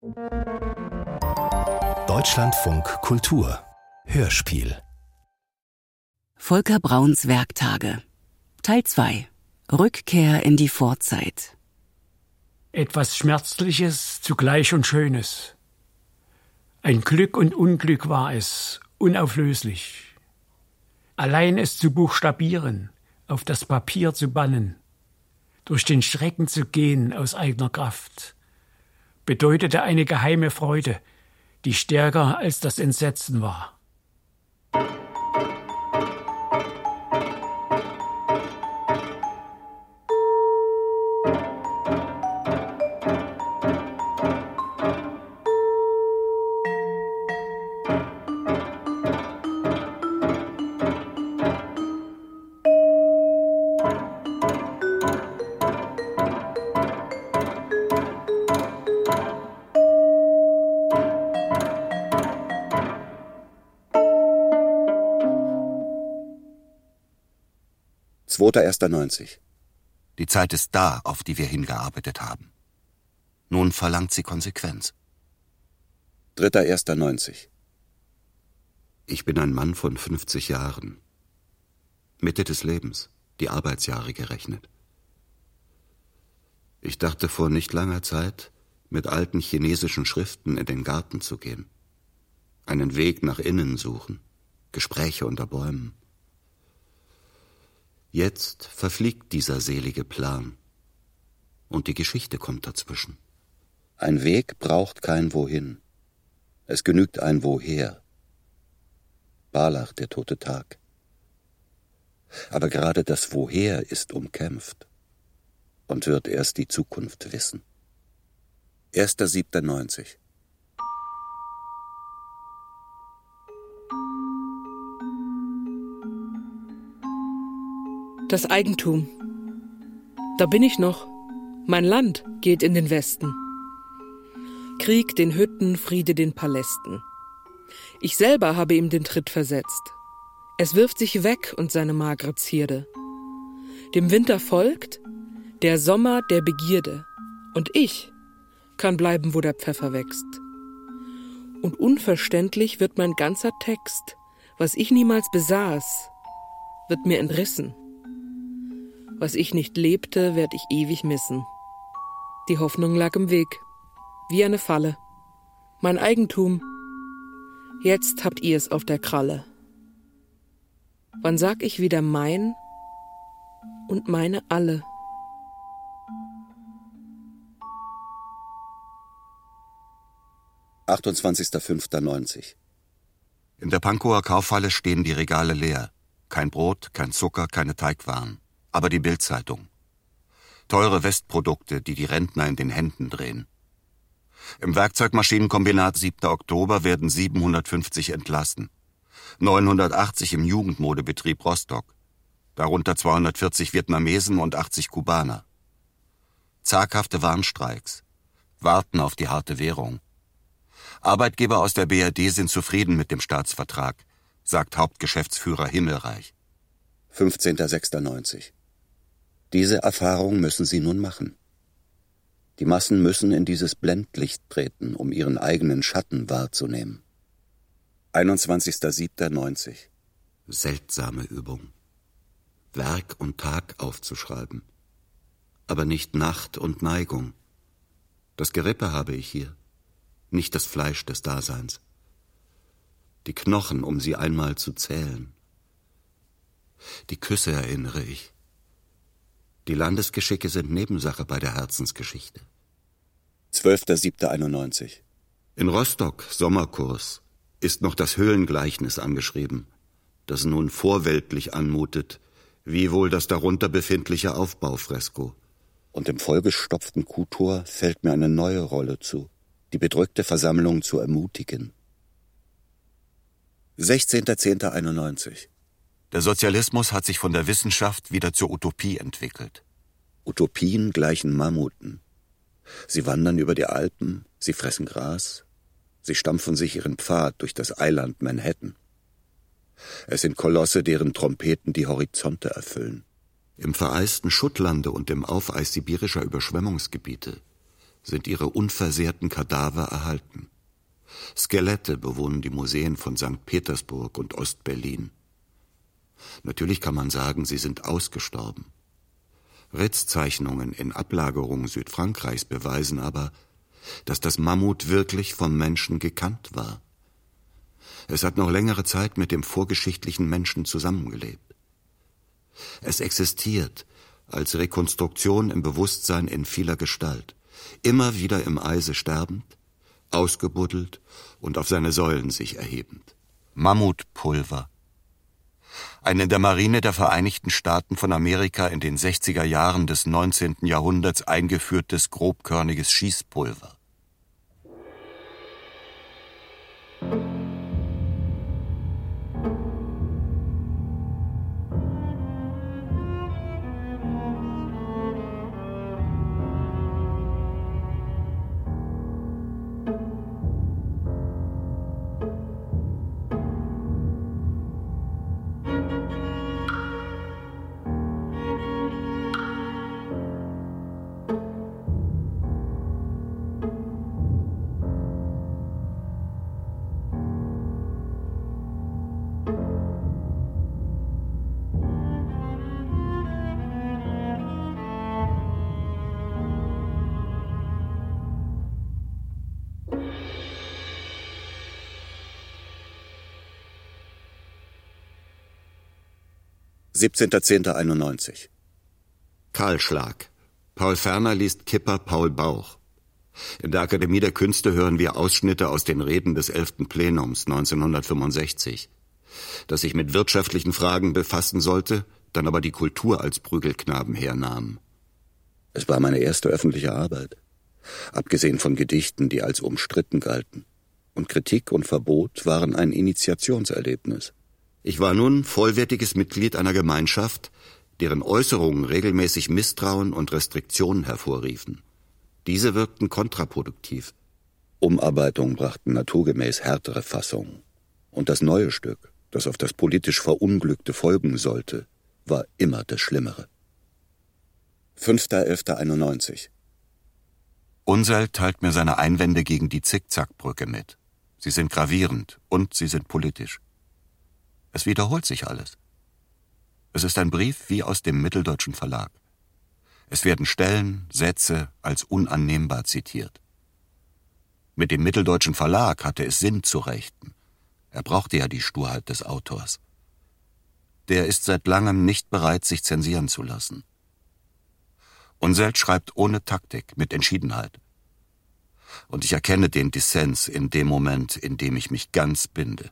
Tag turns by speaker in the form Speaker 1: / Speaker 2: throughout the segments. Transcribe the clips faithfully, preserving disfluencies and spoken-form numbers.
Speaker 1: Deutschlandfunk Kultur Hörspiel
Speaker 2: Volker Brauns Werktage Teil zwei Rückkehr in die Vorzeit.
Speaker 3: Etwas Schmerzliches, zugleich und Schönes. Ein Glück und Unglück war es, unauflöslich. Allein es zu buchstabieren, auf das Papier zu bannen, durch den Schrecken zu gehen aus eigener Kraft, bedeutete eine geheime Freude, die stärker als das Entsetzen war.
Speaker 4: zweiter erster neunzig.
Speaker 5: Die Zeit ist da, auf die wir hingearbeitet haben. Nun verlangt sie Konsequenz.
Speaker 4: dritter erster neunzig.
Speaker 5: Ich bin ein Mann von fünfzig Jahren. Mitte des Lebens, die Arbeitsjahre gerechnet. Ich dachte vor nicht langer Zeit, mit alten chinesischen Schriften in den Garten zu gehen. Einen Weg nach innen suchen, Gespräche unter Bäumen. Jetzt verfliegt dieser selige Plan und die Geschichte kommt dazwischen.
Speaker 4: Ein Weg braucht kein Wohin. Es genügt ein Woher. Barlach, der tote Tag. Aber gerade das Woher ist umkämpft und wird erst die Zukunft wissen. erster siebter neunzig.
Speaker 6: Das Eigentum. Da bin ich noch. Mein Land geht in den Westen. Krieg den Hütten, Friede den Palästen. Ich selber habe ihm den Tritt versetzt. Es wirft sich weg und seine magere Zierde. Dem Winter folgt der Sommer der Begierde. Und ich kann bleiben, wo der Pfeffer wächst. Und unverständlich wird mein ganzer Text, was ich niemals besaß, wird mir entrissen. Was ich nicht lebte, werd ich ewig missen. Die Hoffnung lag im Weg, wie eine Falle. Mein Eigentum, jetzt habt ihr es auf der Kralle. Wann sag ich wieder mein und meine alle?
Speaker 4: achtundzwanzigster fünfter neunzig.
Speaker 5: In der Pankower Kaufhalle stehen die Regale leer. Kein Brot, kein Zucker, keine Teigwaren. Aber die Bild-Zeitung. Teure Westprodukte, die die Rentner in den Händen drehen. Im Werkzeugmaschinenkombinat siebter Oktober werden siebenhundertfünfzig entlassen. neunhundertachtzig im Jugendmodebetrieb Rostock. Darunter zweihundertvierzig Vietnamesen und achtzig Kubaner. Zaghafte Warnstreiks. Warten auf die harte Währung. Arbeitgeber aus der B R D sind zufrieden mit dem Staatsvertrag, sagt Hauptgeschäftsführer Himmelreich.
Speaker 4: fünfzehnter sechster neunzig. Diese Erfahrung müssen sie nun machen. Die Massen müssen in dieses Blendlicht treten, um ihren eigenen Schatten wahrzunehmen. einundzwanzigster siebter neunzig.
Speaker 5: Seltsame Übung. Werk und Tag aufzuschreiben. Aber nicht Nacht und Neigung. Das Gerippe habe ich hier, nicht das Fleisch des Daseins. Die Knochen, um sie einmal zu zählen. Die Küsse erinnere ich. Die Landesgeschicke sind Nebensache bei der Herzensgeschichte.
Speaker 4: zwölfter siebter einundneunzig.
Speaker 5: In Rostock, Sommerkurs, ist noch das Höhlengleichnis angeschrieben, das nun vorweltlich anmutet, wie wohl das darunter befindliche Aufbaufresko.
Speaker 4: Und im vollgestopften Kuhtor fällt mir eine neue Rolle zu, die bedrückte Versammlung zu ermutigen. sechzehnter zehnter einundneunzig.
Speaker 5: Der Sozialismus hat sich von der Wissenschaft wieder zur Utopie entwickelt.
Speaker 4: Utopien gleichen Mammuten. Sie wandern über die Alpen, sie fressen Gras, sie stampfen sich ihren Pfad durch das Eiland Manhattan. Es sind Kolosse, deren Trompeten die Horizonte erfüllen.
Speaker 5: Im vereisten Schuttlande und im Aufeis sibirischer Überschwemmungsgebiete sind ihre unversehrten Kadaver erhalten. Skelette bewohnen die Museen von Sankt Petersburg und Ost-Berlin. Natürlich kann man sagen, sie sind ausgestorben. Ritzzeichnungen in Ablagerungen Südfrankreichs beweisen aber, dass das Mammut wirklich vom Menschen gekannt war. Es hat noch längere Zeit mit dem vorgeschichtlichen Menschen zusammengelebt. Es existiert als Rekonstruktion im Bewusstsein in vieler Gestalt, immer wieder im Eise sterbend, ausgebuddelt und auf seine Säulen sich erhebend. Mammutpulver. Ein in der Marine der Vereinigten Staaten von Amerika in den sechziger Jahren des neunzehnten Jahrhunderts eingeführtes grobkörniges Schießpulver.
Speaker 4: siebzehnter zehnter einundneunzig.
Speaker 5: Kahlschlag. Paul Ferner liest Kipper Paul Bauch. In der Akademie der Künste hören wir Ausschnitte aus den Reden des elften Plenums neunzehnhundertfünfundsechzig, das sich mit wirtschaftlichen Fragen befassen sollte, dann aber die Kultur als Prügelknaben hernahm.
Speaker 4: Es war meine erste öffentliche Arbeit, abgesehen von Gedichten, die als umstritten galten. Und Kritik und Verbot waren ein Initiationserlebnis.
Speaker 5: Ich war nun vollwertiges Mitglied einer Gemeinschaft, deren Äußerungen regelmäßig Misstrauen und Restriktionen hervorriefen. Diese wirkten kontraproduktiv.
Speaker 4: Umarbeitungen brachten naturgemäß härtere Fassungen. Und das neue Stück, das auf das politisch Verunglückte folgen sollte, war immer das Schlimmere. fünfter elfter einundneunzig.
Speaker 5: Unsel teilt mir seine Einwände gegen die Zickzackbrücke mit. Sie sind gravierend und sie sind politisch. Es wiederholt sich alles. Es ist ein Brief wie aus dem Mitteldeutschen Verlag. Es werden Stellen, Sätze als unannehmbar zitiert. Mit dem Mitteldeutschen Verlag hatte es Sinn zu rechten. Er brauchte ja die Sturheit des Autors. Der ist seit langem nicht bereit, sich zensieren zu lassen. Unseld schreibt ohne Taktik, mit Entschiedenheit. Und ich erkenne den Dissens in dem Moment, in dem ich mich ganz binde.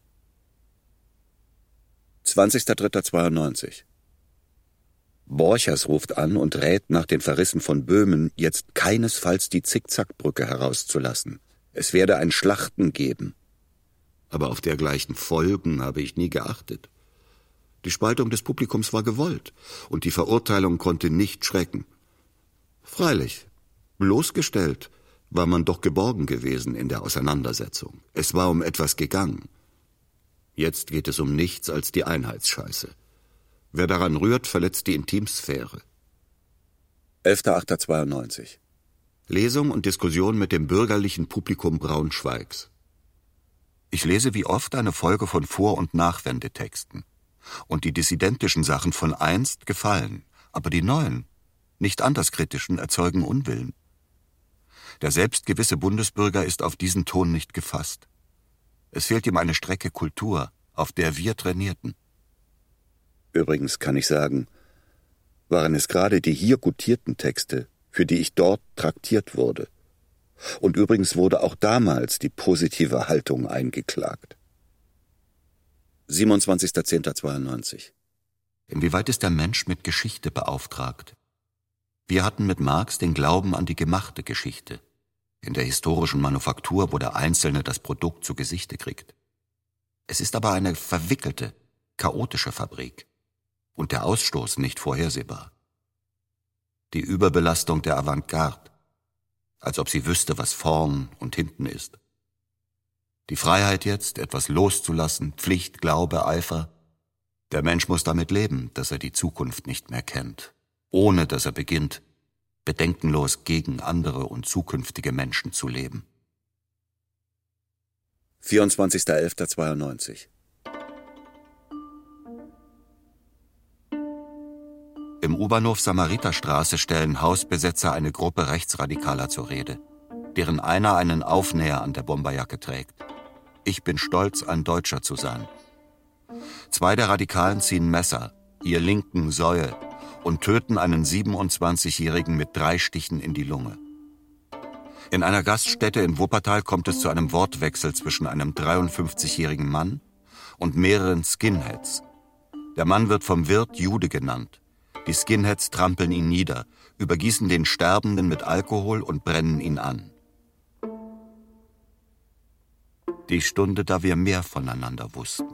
Speaker 4: zwanzigster dritter zweiundneunzig. Borchers ruft an und rät, nach den Verrissen von Böhmen jetzt keinesfalls die Zickzackbrücke herauszulassen. Es werde ein Schlachten geben.
Speaker 5: Aber auf dergleichen Folgen habe ich nie geachtet. Die Spaltung des Publikums war gewollt und die Verurteilung konnte nicht schrecken. Freilich, bloßgestellt war man doch geborgen gewesen in der Auseinandersetzung. Es war um etwas gegangen. Jetzt geht es um nichts als die Einheitsscheiße. Wer daran rührt, verletzt die Intimsphäre.
Speaker 4: elfter achter zweiundneunzig.
Speaker 5: Lesung und Diskussion mit dem bürgerlichen Publikum Braunschweigs. Ich lese wie oft eine Folge von Vor- und Nachwendetexten. Und die dissidentischen Sachen von einst gefallen, aber die neuen, nicht anderskritischen, erzeugen Unwillen. Der selbstgewisse Bundesbürger ist auf diesen Ton nicht gefasst. Es fehlt ihm eine Strecke Kultur, auf der wir trainierten.
Speaker 4: Übrigens kann ich sagen, waren es gerade die hier gutierten Texte, für die ich dort traktiert wurde. Und übrigens wurde auch damals die positive Haltung eingeklagt. siebenundzwanzigster zehnter zweiundneunzig.
Speaker 5: Inwieweit ist der Mensch mit Geschichte beauftragt? Wir hatten mit Marx den Glauben an die gemachte Geschichte, in der historischen Manufaktur, wo der Einzelne das Produkt zu Gesichte kriegt. Es ist aber eine verwickelte, chaotische Fabrik und der Ausstoß nicht vorhersehbar. Die Überbelastung der Avantgarde, als ob sie wüsste, was vorn und hinten ist. Die Freiheit jetzt, etwas loszulassen, Pflicht, Glaube, Eifer. Der Mensch muss damit leben, dass er die Zukunft nicht mehr kennt, ohne dass er beginnt, bedenkenlos gegen andere und zukünftige Menschen zu leben.
Speaker 4: vierundzwanzigster elfter zweiundneunzig.
Speaker 5: Im U-Bahnhof Samariterstraße stellen Hausbesetzer eine Gruppe Rechtsradikaler zur Rede, deren einer einen Aufnäher an der Bomberjacke trägt. Ich bin stolz, ein Deutscher zu sein. Zwei der Radikalen ziehen Messer, ihr linken Säue, und töten einen siebenundzwanzigjährigen mit drei Stichen in die Lunge. In einer Gaststätte in Wuppertal kommt es zu einem Wortwechsel zwischen einem dreiundfünfzigjährigen Mann und mehreren Skinheads. Der Mann wird vom Wirt Jude genannt. Die Skinheads trampeln ihn nieder, übergießen den Sterbenden mit Alkohol und brennen ihn an. Die Stunde, da wir mehr voneinander wussten.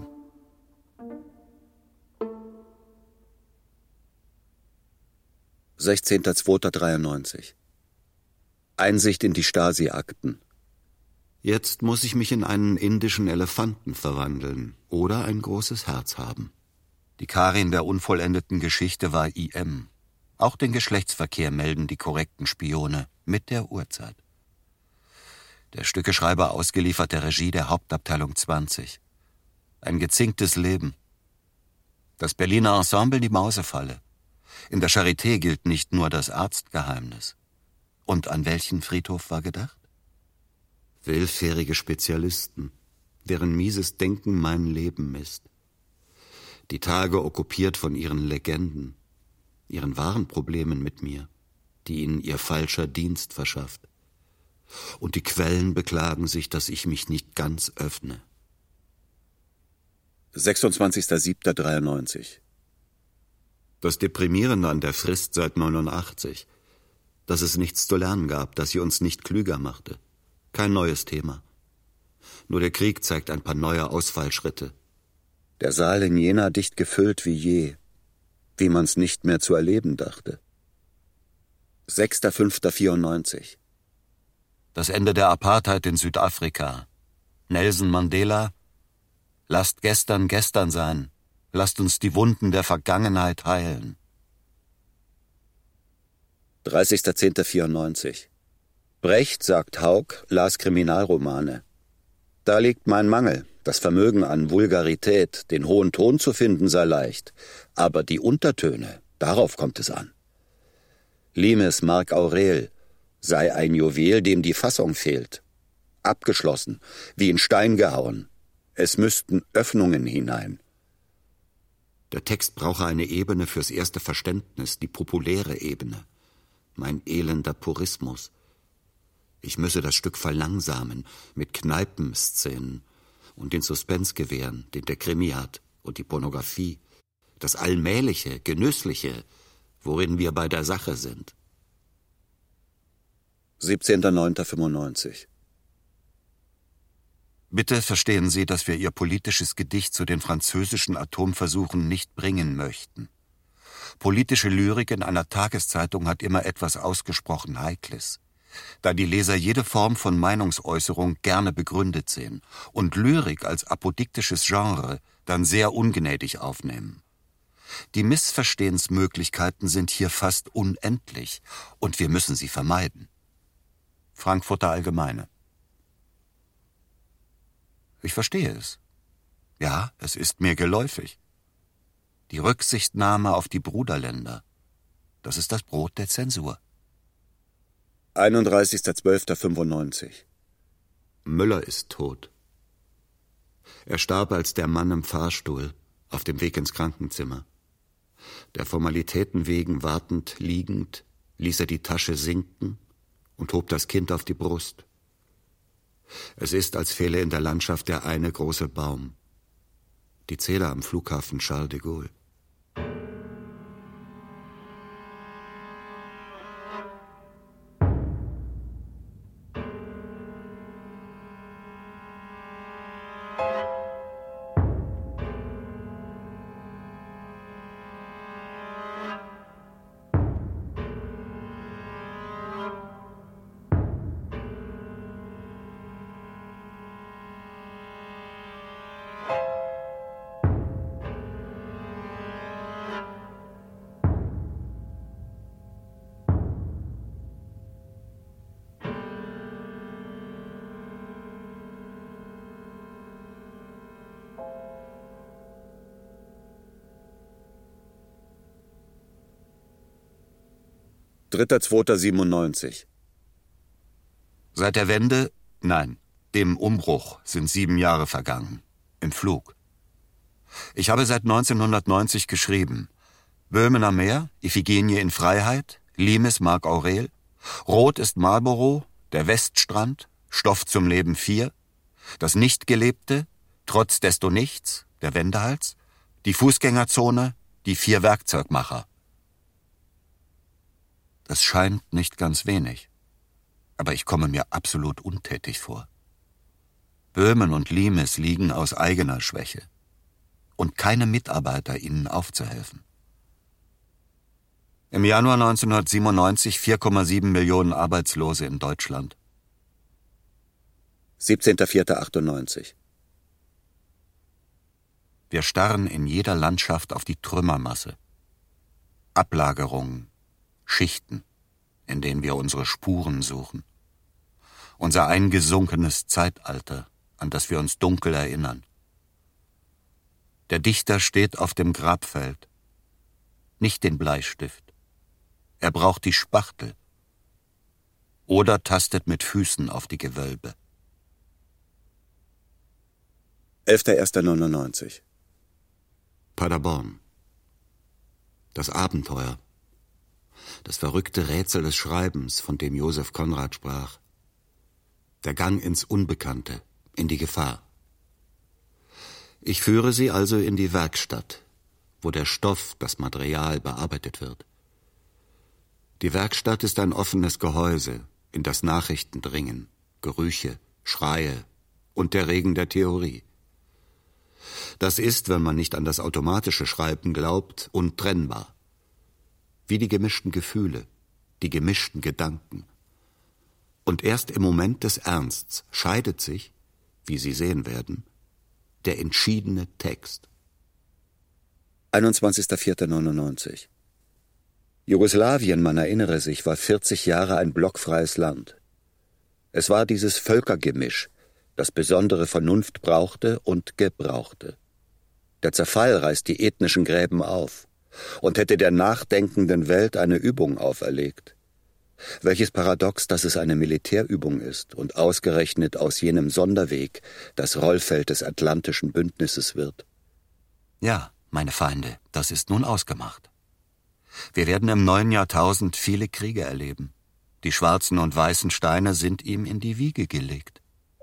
Speaker 4: sechzehnter zweiter dreiundneunzig. Einsicht in die Stasi-Akten.
Speaker 5: Jetzt muss ich mich in einen indischen Elefanten verwandeln oder ein großes Herz haben. Die Karin der unvollendeten Geschichte war I M. Auch den Geschlechtsverkehr melden die korrekten Spione mit der Uhrzeit. Der Stückeschreiber ausgeliefert der Regie der Hauptabteilung zwanzig. Ein gezinktes Leben. Das Berliner Ensemble die Mausefalle. In der Charité gilt nicht nur das Arztgeheimnis. Und an welchen Friedhof war gedacht? Willfährige Spezialisten, deren mieses Denken mein Leben misst. Die Tage okkupiert von ihren Legenden, ihren wahren Problemen mit mir, die ihnen ihr falscher Dienst verschafft. Und die Quellen beklagen sich, dass ich mich nicht ganz öffne.
Speaker 4: sechsundzwanzigster siebter dreiundneunzig.
Speaker 5: Das Deprimierende an der Frist seit neunundachtzig, dass es nichts zu lernen gab, dass sie uns nicht klüger machte. Kein neues Thema. Nur der Krieg zeigt ein paar neue Ausfallschritte.
Speaker 4: Der Saal in Jena dicht gefüllt wie je, wie man's nicht mehr zu erleben dachte. sechster fünfter vierundneunzig.
Speaker 5: Das Ende der Apartheid in Südafrika. Nelson Mandela: Lasst gestern gestern sein. Lasst uns die Wunden der Vergangenheit heilen.
Speaker 4: dreißigster zehnter vierundneunzig. Brecht, sagt Haug, las Kriminalromane. Da liegt mein Mangel. Das Vermögen an Vulgarität, den hohen Ton zu finden, sei leicht. Aber die Untertöne, darauf kommt es an. Limes Marc Aurel sei ein Juwel, dem die Fassung fehlt. Abgeschlossen, wie in Stein gehauen. Es müssten Öffnungen hinein.
Speaker 5: Der Text brauche eine Ebene fürs erste Verständnis, die populäre Ebene. Mein elender Purismus. Ich müsse das Stück verlangsamen, mit Kneipenszenen und den Suspense gewähren, den der Krimi hat, und die Pornografie. Das Allmähliche, Genüssliche, worin wir bei der Sache sind.
Speaker 4: siebzehnter neunter fünfundneunzig.
Speaker 5: Bitte verstehen Sie, dass wir Ihr politisches Gedicht zu den französischen Atomversuchen nicht bringen möchten. Politische Lyrik in einer Tageszeitung hat immer etwas ausgesprochen Heikles, da die Leser jede Form von Meinungsäußerung gerne begründet sehen und Lyrik als apodiktisches Genre dann sehr ungnädig aufnehmen. Die Missverstehensmöglichkeiten sind hier fast unendlich und wir müssen sie vermeiden. Frankfurter Allgemeine. Ich verstehe es. Ja, es ist mir geläufig. Die Rücksichtnahme auf die Bruderländer, das ist das Brot der Zensur.
Speaker 4: einunddreißigster zwölfter fünfundneunzig.
Speaker 5: Müller ist tot. Er starb als der Mann im Fahrstuhl auf dem Weg ins Krankenzimmer. Der Formalitäten wegen wartend liegend, ließ er die Tasche sinken und hob das Kind auf die Brust. Es ist, als fehle in der Landschaft der eine große Baum. Die Zähler am Flughafen Charles de Gaulle.
Speaker 4: dritter zweiter siebenundneunzig.
Speaker 5: Seit der Wende, nein, dem Umbruch sind sieben Jahre vergangen. Im Flug. Ich habe seit neunzehnhundertneunzig geschrieben. Böhmen am Meer, Iphigenie in Freiheit, Limes Marc Aurel, Rot ist Marlboro, der Weststrand, Stoff zum Leben vier, das Nichtgelebte, Trotz desto nichts, der Wendehals, die Fußgängerzone, die vier Werkzeugmacher. Das scheint nicht ganz wenig, aber ich komme mir absolut untätig vor. Böhmen und Limes liegen aus eigener Schwäche und keine Mitarbeiter, ihnen aufzuhelfen. Im Januar neunzehnhundertsiebenundneunzig vier Komma sieben Millionen Arbeitslose in Deutschland.
Speaker 4: siebzehnter vierter achtundneunzig.
Speaker 5: Wir starren in jeder Landschaft auf die Trümmermasse. Ablagerungen, Schichten, in denen wir unsere Spuren suchen. Unser eingesunkenes Zeitalter, an das wir uns dunkel erinnern. Der Dichter steht auf dem Grabfeld. Nicht den Bleistift. Er braucht die Spachtel. Oder tastet mit Füßen auf die Gewölbe.
Speaker 4: elfter erster neunundneunzig.
Speaker 5: Paderborn. Das Abenteuer. Das verrückte Rätsel des Schreibens, von dem Josef Conrad sprach. Der Gang ins Unbekannte, in die Gefahr. Ich führe Sie also in die Werkstatt, wo der Stoff, das Material bearbeitet wird. Die Werkstatt ist ein offenes Gehäuse, in das Nachrichten dringen, Gerüche, Schreie und der Regen der Theorie. Das ist, wenn man nicht an das automatische Schreiben glaubt, untrennbar. Wie die gemischten Gefühle, die gemischten Gedanken. Und erst im Moment des Ernsts scheidet sich, wie Sie sehen werden, der entschiedene Text.
Speaker 4: einundzwanzigster vierter neunundneunzig. Jugoslawien, man erinnere sich, war vierzig Jahre ein blockfreies Land. Es war dieses Völkergemisch, das besondere Vernunft brauchte und gebrauchte. Der Zerfall reißt die ethnischen Gräben auf und hätte der nachdenkenden Welt eine Übung auferlegt. Welches Paradox, dass es eine Militärübung ist und ausgerechnet aus jenem Sonderweg das Rollfeld des Atlantischen Bündnisses wird.
Speaker 5: Ja, meine Feinde, das ist nun ausgemacht. Wir werden im neuen Jahrtausend viele Kriege erleben. Die schwarzen und weißen Steine sind ihm in die Wiege gelegt.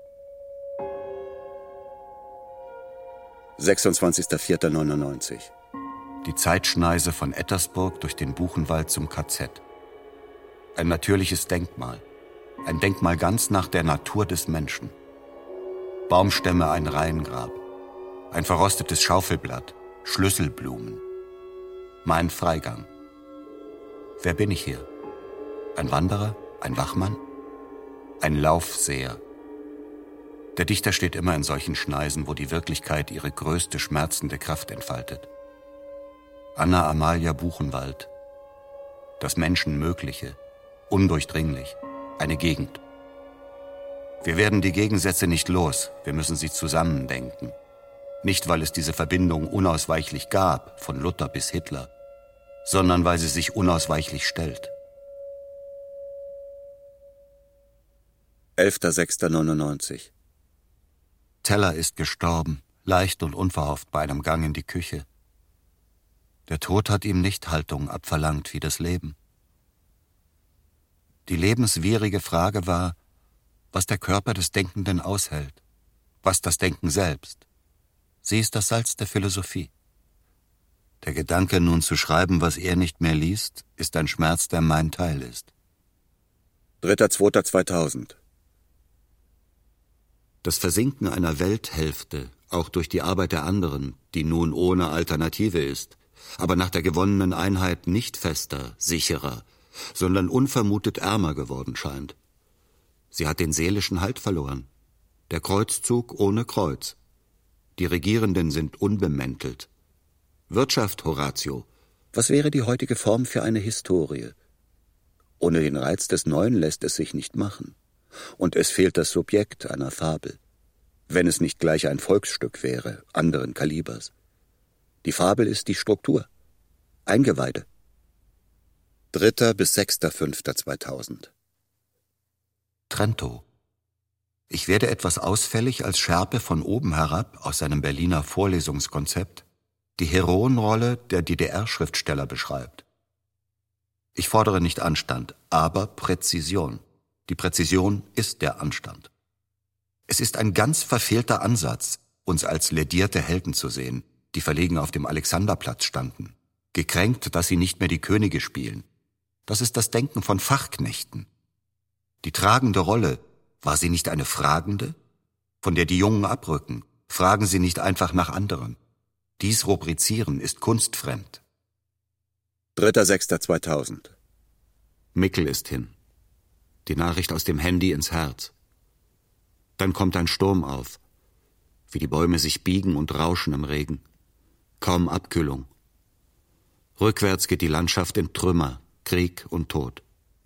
Speaker 4: sechsundzwanzigster vierter neunundneunzig.
Speaker 5: Die Zeitschneise von Ettersburg durch den Buchenwald zum K Z. Ein natürliches Denkmal. Ein Denkmal ganz nach der Natur des Menschen. Baumstämme ein Reihengrab. Ein verrostetes Schaufelblatt. Schlüsselblumen. Mein Freigang. Wer bin ich hier? Ein Wanderer? Ein Wachmann? Ein Laufseher. Der Dichter steht immer in solchen Schneisen, wo die Wirklichkeit ihre größte schmerzende Kraft entfaltet. Anna Amalia Buchenwald. Das Menschenmögliche. Undurchdringlich. Eine Gegend. Wir werden die Gegensätze nicht los, wir müssen sie zusammendenken. Nicht, weil es diese Verbindung unausweichlich gab, von Luther bis Hitler, sondern weil sie sich unausweichlich stellt.
Speaker 4: elfter sechster neunundneunzig.
Speaker 5: Teller ist gestorben, leicht und unverhofft bei einem Gang in die Küche. Der Tod hat ihm nicht Haltung abverlangt wie das Leben. Die lebenswierige Frage war, was der Körper des Denkenden aushält, was das Denken selbst. Sie ist das Salz der Philosophie. Der Gedanke, nun zu schreiben, was er nicht mehr liest, ist ein Schmerz, der mein Teil ist.
Speaker 4: dritter zweiter zweitausend.
Speaker 5: Das Versinken einer Welthälfte, auch durch die Arbeit der anderen, die nun ohne Alternative ist, aber nach der gewonnenen Einheit nicht fester, sicherer, sondern unvermutet ärmer geworden scheint. Sie hat den seelischen Halt verloren. Der Kreuzzug ohne Kreuz. Die Regierenden sind unbemäntelt. Wirtschaft, Horatio.
Speaker 4: Was wäre die heutige Form für eine Historie? Ohne den Reiz des Neuen lässt es sich nicht machen. Und es fehlt das Subjekt einer Fabel. Wenn es nicht gleich ein Volksstück wäre, anderen Kalibers. Die Fabel ist die Struktur. Eingeweide. dritter bis sechster fünfter zweitausend.
Speaker 5: Trento. Ich werde etwas ausfällig als Schärpe von oben herab aus seinem Berliner Vorlesungskonzept die Heroenrolle der D D R-Schriftsteller beschreibt. Ich fordere nicht Anstand, aber Präzision. Die Präzision ist der Anstand. Es ist ein ganz verfehlter Ansatz, uns als ledierte Helden zu sehen, die verlegen auf dem Alexanderplatz standen, gekränkt, dass sie nicht mehr die Könige spielen. Das ist das Denken von Fachknechten. Die tragende Rolle, war sie nicht eine fragende, von der die Jungen abrücken? Fragen sie nicht einfach nach anderen. Dies Rubrizieren ist kunstfremd.
Speaker 4: dritter sechster zweitausend.
Speaker 5: Mickel ist hin. Die Nachricht aus dem Handy ins Herz. Dann kommt ein Sturm auf, wie die Bäume sich biegen und rauschen im Regen. Kaum Abkühlung. Rückwärts geht die Landschaft in Trümmer, Krieg und Tod.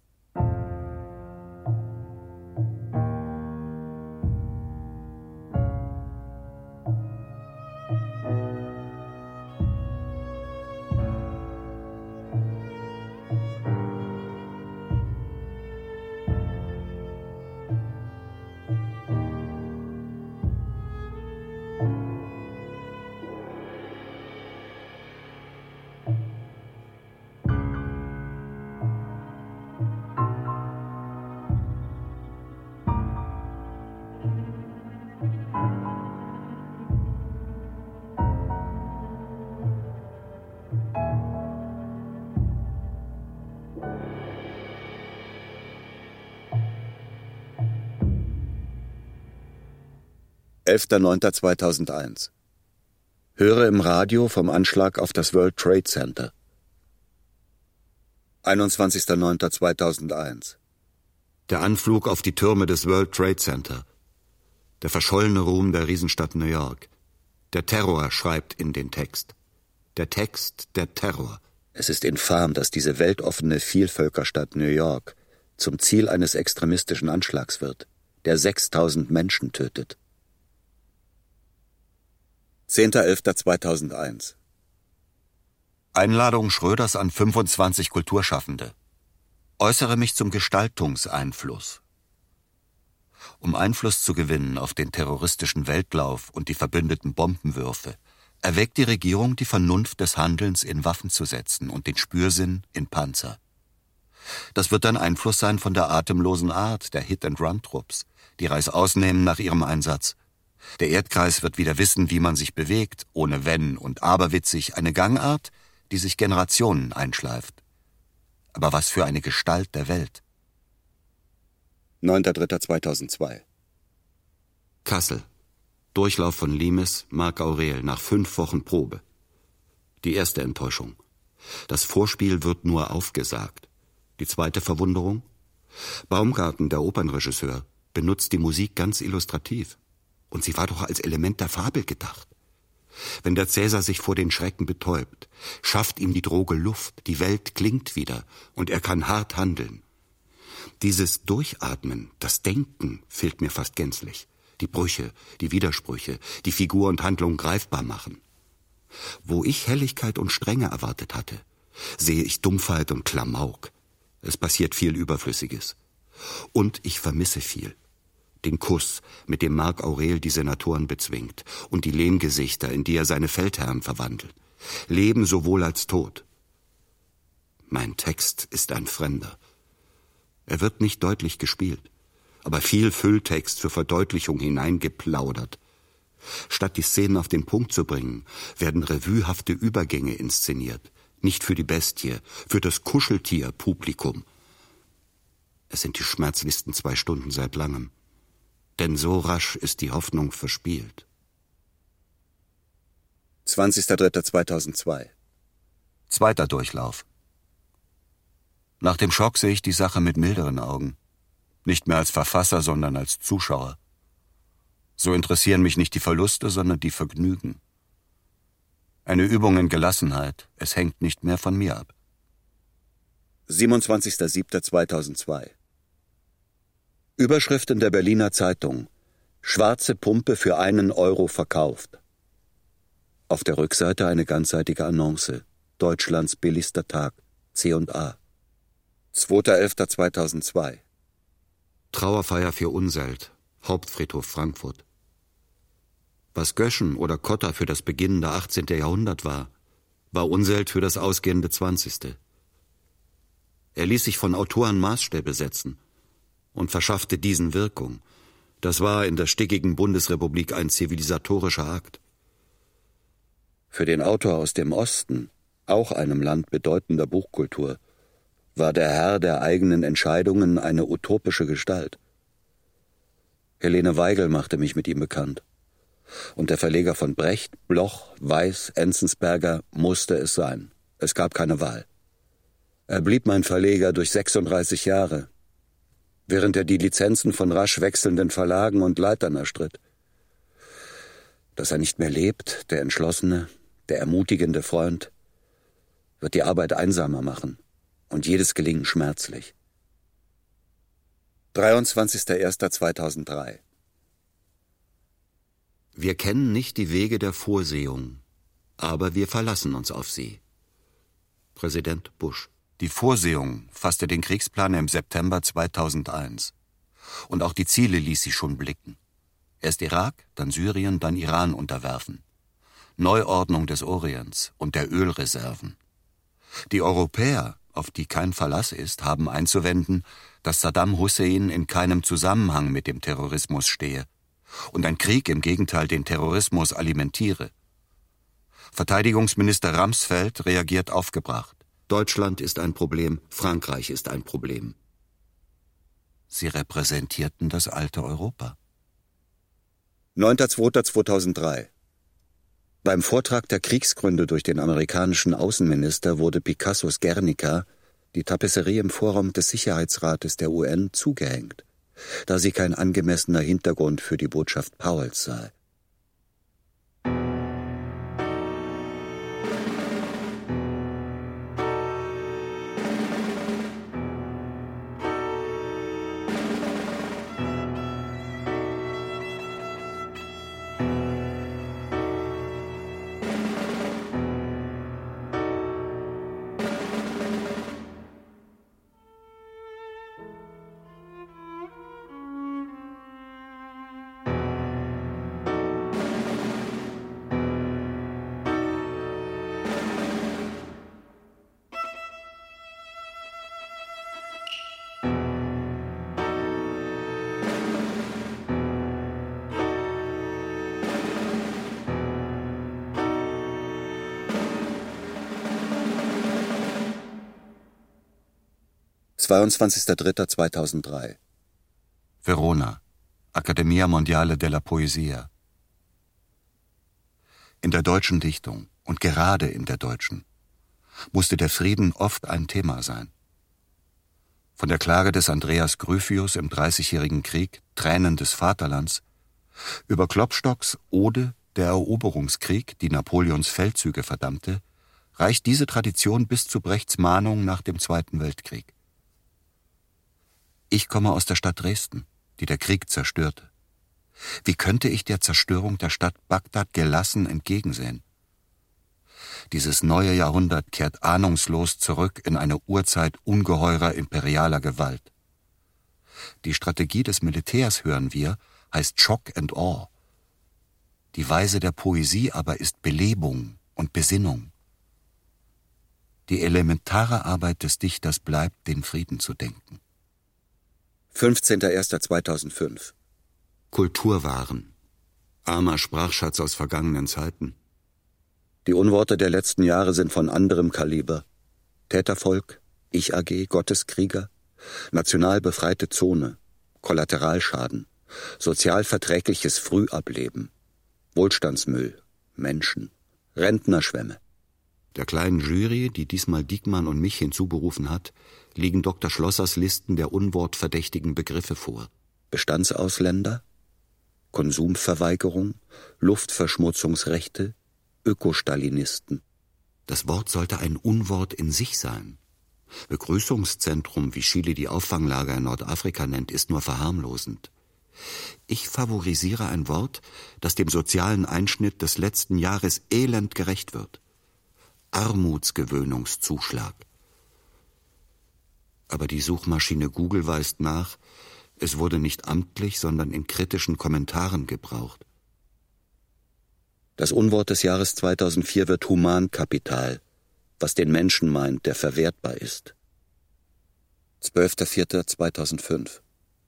Speaker 4: elfter neunter zweitausendeins. Höre im Radio vom Anschlag auf das World Trade Center. einundzwanzigster neunter zweitausendeins.
Speaker 5: Der Anflug auf die Türme des World Trade Center. Der verschollene Ruhm der Riesenstadt New York. Der Terror schreibt in den Text. Der Text, der Terror.
Speaker 4: Es ist infam, dass diese weltoffene Vielvölkerstadt New York zum Ziel eines extremistischen Anschlags wird, der sechstausend Menschen tötet. zehnter elfter zweitausendeins.
Speaker 5: Einladung Schröders an fünfundzwanzig Kulturschaffende. Äußere mich zum Gestaltungseinfluss. Um Einfluss zu gewinnen auf den terroristischen Weltlauf und die verbündeten Bombenwürfe, erwägt die Regierung, die Vernunft des Handelns in Waffen zu setzen und den Spürsinn in Panzer. Das wird dann Einfluss sein von der atemlosen Art der Hit-and-Run-Trupps, die Reißaus nehmen nach ihrem Einsatz. Der Erdkreis wird wieder wissen, wie man sich bewegt, ohne Wenn und aberwitzig, eine Gangart, die sich Generationen einschleift. Aber was für eine Gestalt der Welt.
Speaker 4: neunter dritter zweitausendzwei.
Speaker 5: Kassel. Durchlauf von Limes, Marc Aurel, nach fünf Wochen Probe. Die erste Enttäuschung. Das Vorspiel wird nur aufgesagt. Die zweite Verwunderung? Baumgarten, der Opernregisseur, benutzt die Musik ganz illustrativ. Und sie war doch als Element der Fabel gedacht. Wenn der Cäsar sich vor den Schrecken betäubt, schafft ihm die Droge Luft, die Welt klingt wieder und er kann hart handeln. Dieses Durchatmen, das Denken fehlt mir fast gänzlich. Die Brüche, die Widersprüche, die Figur und Handlung greifbar machen. Wo ich Helligkeit und Strenge erwartet hatte, sehe ich Dumpfheit und Klamauk. Es passiert viel Überflüssiges. Und ich vermisse viel. Den Kuss, mit dem Marc Aurel die Senatoren bezwingt und die Lehmgesichter, in die er seine Feldherren verwandelt. Leben sowohl als Tod. Mein Text ist ein Fremder. Er wird nicht deutlich gespielt, aber viel Fülltext für Verdeutlichung hineingeplaudert. Statt die Szenen auf den Punkt zu bringen, werden revuehafte Übergänge inszeniert. Nicht für die Bestie, für das Kuscheltier-Publikum. Es sind die schmerzlichsten zwei Stunden seit langem. Denn so rasch ist die Hoffnung verspielt.
Speaker 4: zwanzigster dritter zweitausendzwei.
Speaker 5: Zweiter Durchlauf. Nach dem Schock sehe ich die Sache mit milderen Augen. Nicht mehr als Verfasser, sondern als Zuschauer. So interessieren mich nicht die Verluste, sondern die Vergnügen. Eine Übung in Gelassenheit. Es hängt nicht mehr von mir ab.
Speaker 4: siebenundzwanzigster siebter zweitausendzwei. Überschrift in der Berliner Zeitung: Schwarze Pumpe für einen Euro verkauft. Auf der Rückseite eine ganzseitige Annonce: Deutschlands billigster Tag, C und A. zweiter elfter zweitausendzwei.
Speaker 5: Trauerfeier für Unseld, Hauptfriedhof Frankfurt. Was Göschen oder Cotta für das beginnende achtzehnte. Jahrhundert war, war Unseld für das ausgehende zwanzigste. Er ließ sich von Autoren Maßstäbe setzen und verschaffte diesen Wirkung. Das war in der stickigen Bundesrepublik ein zivilisatorischer Akt.
Speaker 4: Für den Autor aus dem Osten, auch einem Land bedeutender Buchkultur, war der Herr der eigenen Entscheidungen eine utopische Gestalt. Helene Weigel machte mich mit ihm bekannt. Und der Verleger von Brecht, Bloch, Weiß, Enzensberger musste es sein. Es gab keine Wahl. Er blieb mein Verleger durch sechsunddreißig Jahre, während er die Lizenzen von rasch wechselnden Verlagen und Leitern erstritt. Dass er nicht mehr lebt, der entschlossene, der ermutigende Freund, wird die Arbeit einsamer machen und jedes Gelingen schmerzlich. dreiundzwanzigster erster zweitausenddrei.
Speaker 5: Wir kennen nicht die Wege der Vorsehung, aber wir verlassen uns auf sie. Präsident Bush. Die Vorsehung fasste den Kriegsplan im September zweitausendeins. Und auch die Ziele ließ sie schon blicken. Erst Irak, dann Syrien, dann Iran unterwerfen. Neuordnung des Orients und der Ölreserven. Die Europäer, auf die kein Verlass ist, haben einzuwenden, dass Saddam Hussein in keinem Zusammenhang mit dem Terrorismus stehe und ein Krieg im Gegenteil den Terrorismus alimentiere. Verteidigungsminister Ramsfeld reagiert aufgebracht. Deutschland ist ein Problem, Frankreich ist ein Problem. Sie repräsentierten das alte Europa.
Speaker 4: neunter zweiter zweitausenddrei. Beim Vortrag der Kriegsgründe durch den amerikanischen Außenminister wurde Picassos Guernica, die Tapisserie im Forum des Sicherheitsrates der U N, zugehängt, da sie kein angemessener Hintergrund für die Botschaft Pauls sei. zweiundzwanzigster dritter zweitausenddrei.
Speaker 5: Verona, Accademia Mondiale della Poesia. In der deutschen Dichtung, und gerade in der deutschen, musste der Frieden oft ein Thema sein. Von der Klage des Andreas Gryphius im Dreißigjährigen Krieg, Tränen des Vaterlands, über Klopstocks Ode, der Eroberungskrieg, die Napoleons Feldzüge verdammte, reicht diese Tradition bis zu Brechts Mahnung nach dem Zweiten Weltkrieg. Ich komme aus der Stadt Dresden, die der Krieg zerstörte. Wie könnte ich der Zerstörung der Stadt Bagdad gelassen entgegensehen? Dieses neue Jahrhundert kehrt ahnungslos zurück in eine Urzeit ungeheurer imperialer Gewalt. Die Strategie des Militärs, hören wir, heißt Shock and Awe. Die Weise der Poesie aber ist Belebung und Besinnung. Die elementare Arbeit des Dichters bleibt, den Frieden zu denken.
Speaker 4: fünfzehnter erster zweitausendfünf.
Speaker 5: Kulturwaren. Armer Sprachschatz aus vergangenen Zeiten.
Speaker 4: Die Unworte der letzten Jahre sind von anderem Kaliber. Tätervolk, Ich-A G, Gotteskrieger, national befreite Zone, Kollateralschaden, sozialverträgliches Frühableben, Wohlstandsmüll, Menschen, Rentnerschwämme.
Speaker 5: Der kleinen Jury, die diesmal Diekmann und mich hinzuberufen hat, liegen Doktor Schlossers Listen der unwortverdächtigen Begriffe vor.
Speaker 4: Bestandsausländer, Konsumverweigerung, Luftverschmutzungsrechte, Ökostalinisten.
Speaker 5: Das Wort sollte ein Unwort in sich sein. Begrüßungszentrum, wie Chile die Auffanglager in Nordafrika nennt, ist nur verharmlosend. Ich favorisiere ein Wort, das dem sozialen Einschnitt des letzten Jahres elend gerecht wird. Armutsgewöhnungszuschlag. Aber die Suchmaschine Google weist nach, es wurde nicht amtlich, sondern in kritischen Kommentaren gebraucht.
Speaker 4: Das Unwort des Jahres zweitausendvier wird Humankapital, was den Menschen meint, der verwertbar ist. zwölfter vierter zweitausendfünf.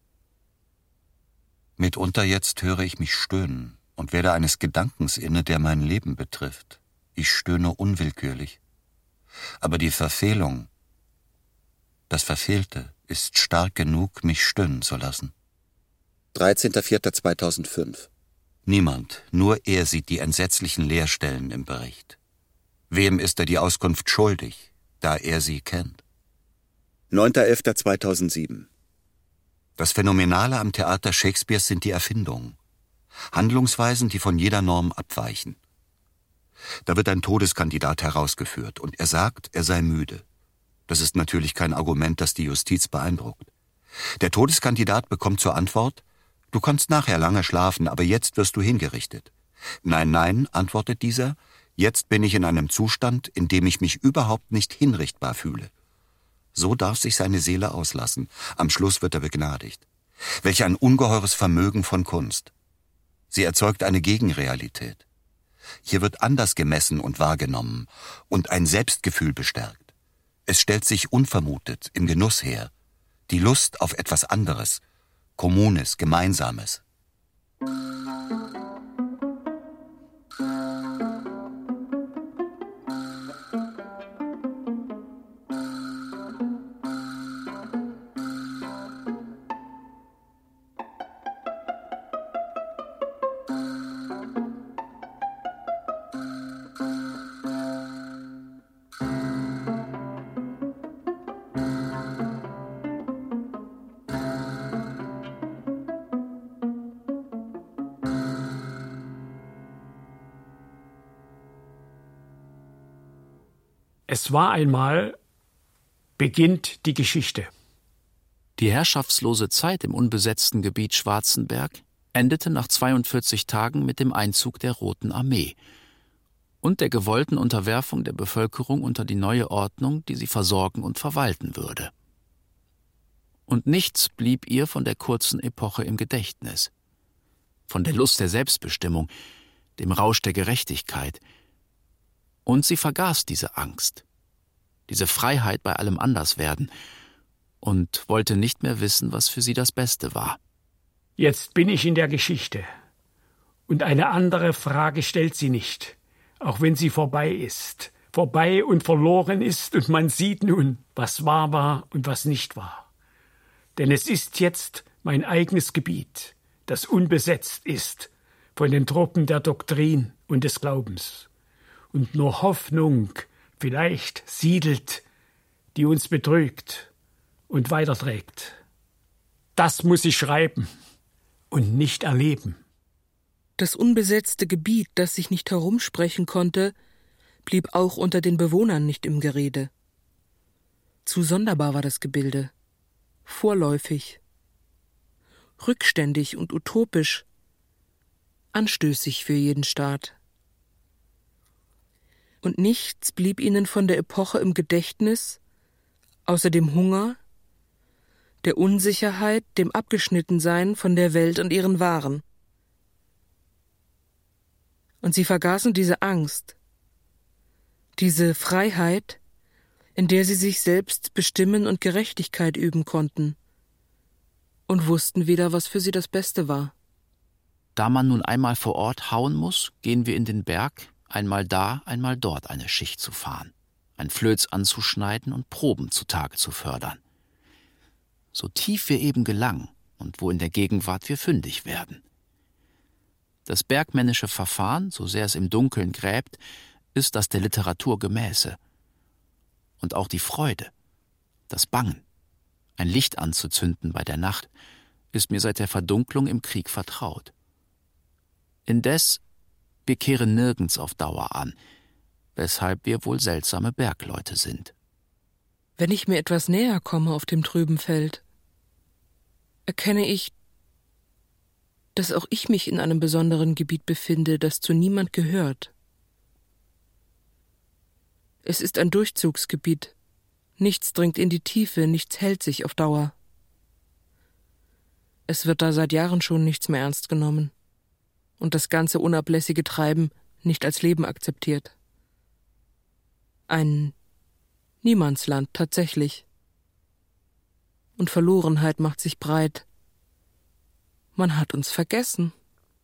Speaker 5: Mitunter jetzt höre ich mich stöhnen und werde eines Gedankens inne, der mein Leben betrifft. Ich stöhne unwillkürlich. Aber die Verfehlung, das Verfehlte, ist stark genug, mich stöhnen zu lassen.
Speaker 4: dreizehnter vierter zweitausendfünf.
Speaker 5: Niemand, nur er sieht die entsetzlichen Leerstellen im Bericht. Wem ist er die Auskunft schuldig, da er sie kennt?
Speaker 4: neunter elfter zweitausendsieben.
Speaker 5: Das Phänomenale am Theater Shakespeares sind die Erfindungen. Handlungsweisen, die von jeder Norm abweichen. Da wird ein Todeskandidat herausgeführt und er sagt, er sei müde. Das ist natürlich kein Argument, das die Justiz beeindruckt. Der Todeskandidat bekommt zur Antwort: Du kannst nachher lange schlafen, aber jetzt wirst du hingerichtet. Nein, nein, antwortet dieser, jetzt bin ich in einem Zustand, in dem ich mich überhaupt nicht hinrichtbar fühle. So darf sich seine Seele auslassen. Am Schluss wird er begnadigt. Welch ein ungeheures Vermögen von Kunst. Sie erzeugt eine Gegenrealität. Hier wird anders gemessen und wahrgenommen und ein Selbstgefühl bestärkt. Es stellt sich unvermutet im Genuss her. Die Lust auf etwas anderes, Kommunes, Gemeinsames.
Speaker 3: Es war einmal, beginnt die Geschichte.
Speaker 7: Die herrschaftslose Zeit im unbesetzten Gebiet Schwarzenberg endete nach zweiundvierzig Tagen mit dem Einzug der Roten Armee und der gewollten Unterwerfung der Bevölkerung unter die neue Ordnung, die sie versorgen und verwalten würde. Und nichts blieb ihr von der kurzen Epoche im Gedächtnis, von der Lust der Selbstbestimmung, dem Rausch der Gerechtigkeit. Und sie vergaß diese Angst, diese Freiheit bei allem Anderswerden und wollte nicht mehr wissen, was für sie das Beste war.
Speaker 3: Jetzt bin ich in der Geschichte und eine andere Frage stellt sie nicht, auch wenn sie vorbei ist, vorbei und verloren ist und man sieht nun, was wahr war und was nicht war. Denn es ist jetzt mein eigenes Gebiet, das unbesetzt ist von den Truppen der Doktrin und des Glaubens. Und nur Hoffnung vielleicht siedelt, die uns betrügt und weiterträgt. Das muss ich schreiben und nicht erleben.
Speaker 6: Das unbesetzte Gebiet, das sich nicht herumsprechen konnte, blieb auch unter den Bewohnern nicht im Gerede. Zu sonderbar war das Gebilde, vorläufig, rückständig und utopisch, anstößig für jeden Staat. Und nichts blieb ihnen von der Epoche im Gedächtnis, außer dem Hunger, der Unsicherheit, dem Abgeschnittensein von der Welt und ihren Waren. Und sie vergaßen diese Angst, diese Freiheit, in der sie sich selbst bestimmen und Gerechtigkeit üben konnten, und wussten wieder, was für sie das Beste war.
Speaker 7: Da man nun einmal vor Ort hauen muss, gehen wir in den Berg, einmal da, einmal dort eine Schicht zu fahren, ein Flöz anzuschneiden und Proben zutage zu fördern. So tief wir eben gelangen und wo in der Gegenwart wir fündig werden. Das bergmännische Verfahren, so sehr es im Dunkeln gräbt, ist das der Literatur gemäße. Und auch die Freude, das Bangen, ein Licht anzuzünden bei der Nacht, ist mir seit der Verdunklung im Krieg vertraut. Indes, wir kehren nirgends auf Dauer an, weshalb wir wohl seltsame Bergleute sind.
Speaker 6: Wenn ich mir etwas näher komme auf dem trüben Feld, erkenne ich, dass auch ich mich in einem besonderen Gebiet befinde, das zu niemand gehört. Es ist ein Durchzugsgebiet, Nichts dringt in die Tiefe, nichts hält sich auf Dauer. Es wird da seit Jahren schon nichts mehr ernst genommen und das ganze unablässige Treiben nicht als Leben akzeptiert. Ein Niemandsland tatsächlich. Und Verlorenheit macht sich breit. Man hat uns vergessen.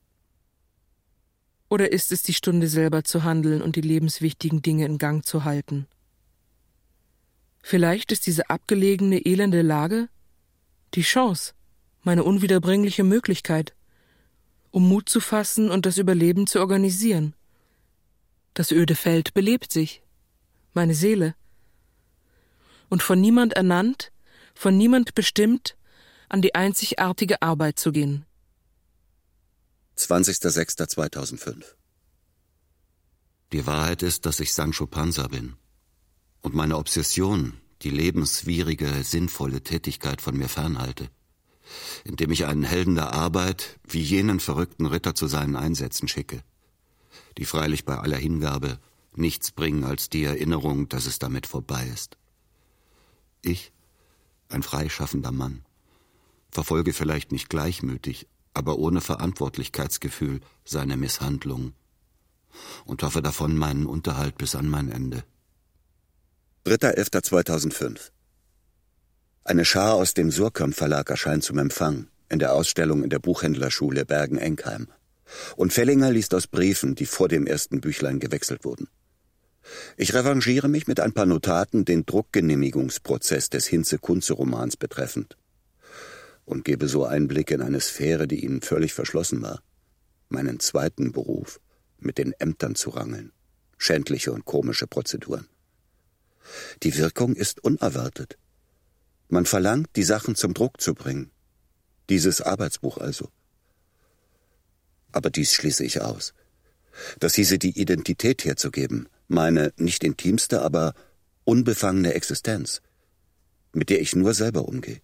Speaker 6: Oder ist es die Stunde selber zu handeln und die lebenswichtigen Dinge in Gang zu halten? Vielleicht ist diese abgelegene, elende Lage die Chance, meine unwiederbringliche Möglichkeit, um Mut zu fassen und das Überleben zu organisieren. Das öde Feld belebt sich, meine Seele. Und von niemand ernannt, von niemand bestimmt, an die einzigartige Arbeit zu gehen.
Speaker 4: zwanzigster sechster zweitausendfünf.
Speaker 5: Die Wahrheit ist, dass ich Sancho Panza bin und meine Obsession, die lebenswierige, sinnvolle Tätigkeit von mir fernhalte, indem ich einen Helden der Arbeit wie jenen verrückten Ritter zu seinen Einsätzen schicke, die freilich bei aller Hingabe nichts bringen als die Erinnerung, dass es damit vorbei ist. Ich, ein freischaffender Mann, verfolge vielleicht nicht gleichmütig, aber ohne Verantwortlichkeitsgefühl seine Misshandlungen und hoffe davon meinen Unterhalt bis an mein Ende.
Speaker 4: dritter elfter zweitausendfünf. Eine Schar aus dem Surkamp Verlag erscheint zum Empfang in der Ausstellung in der Buchhändlerschule Bergen-Enkheim. Und Fellinger liest aus Briefen, die vor dem ersten Büchlein gewechselt wurden. Ich revanchiere mich mit ein paar Notaten den Druckgenehmigungsprozess des Hinze-Kunze-Romans betreffend und gebe so Einblick in eine Sphäre, die ihnen völlig verschlossen war. Meinen zweiten Beruf, mit den Ämtern zu rangeln. Schändliche und komische Prozeduren. Die Wirkung ist unerwartet. Man verlangt, die Sachen zum Druck zu bringen. Dieses Arbeitsbuch also. Aber dies schließe ich aus. Das hieße, die Identität herzugeben, meine nicht intimste, aber unbefangene Existenz, mit der ich nur selber umgehe.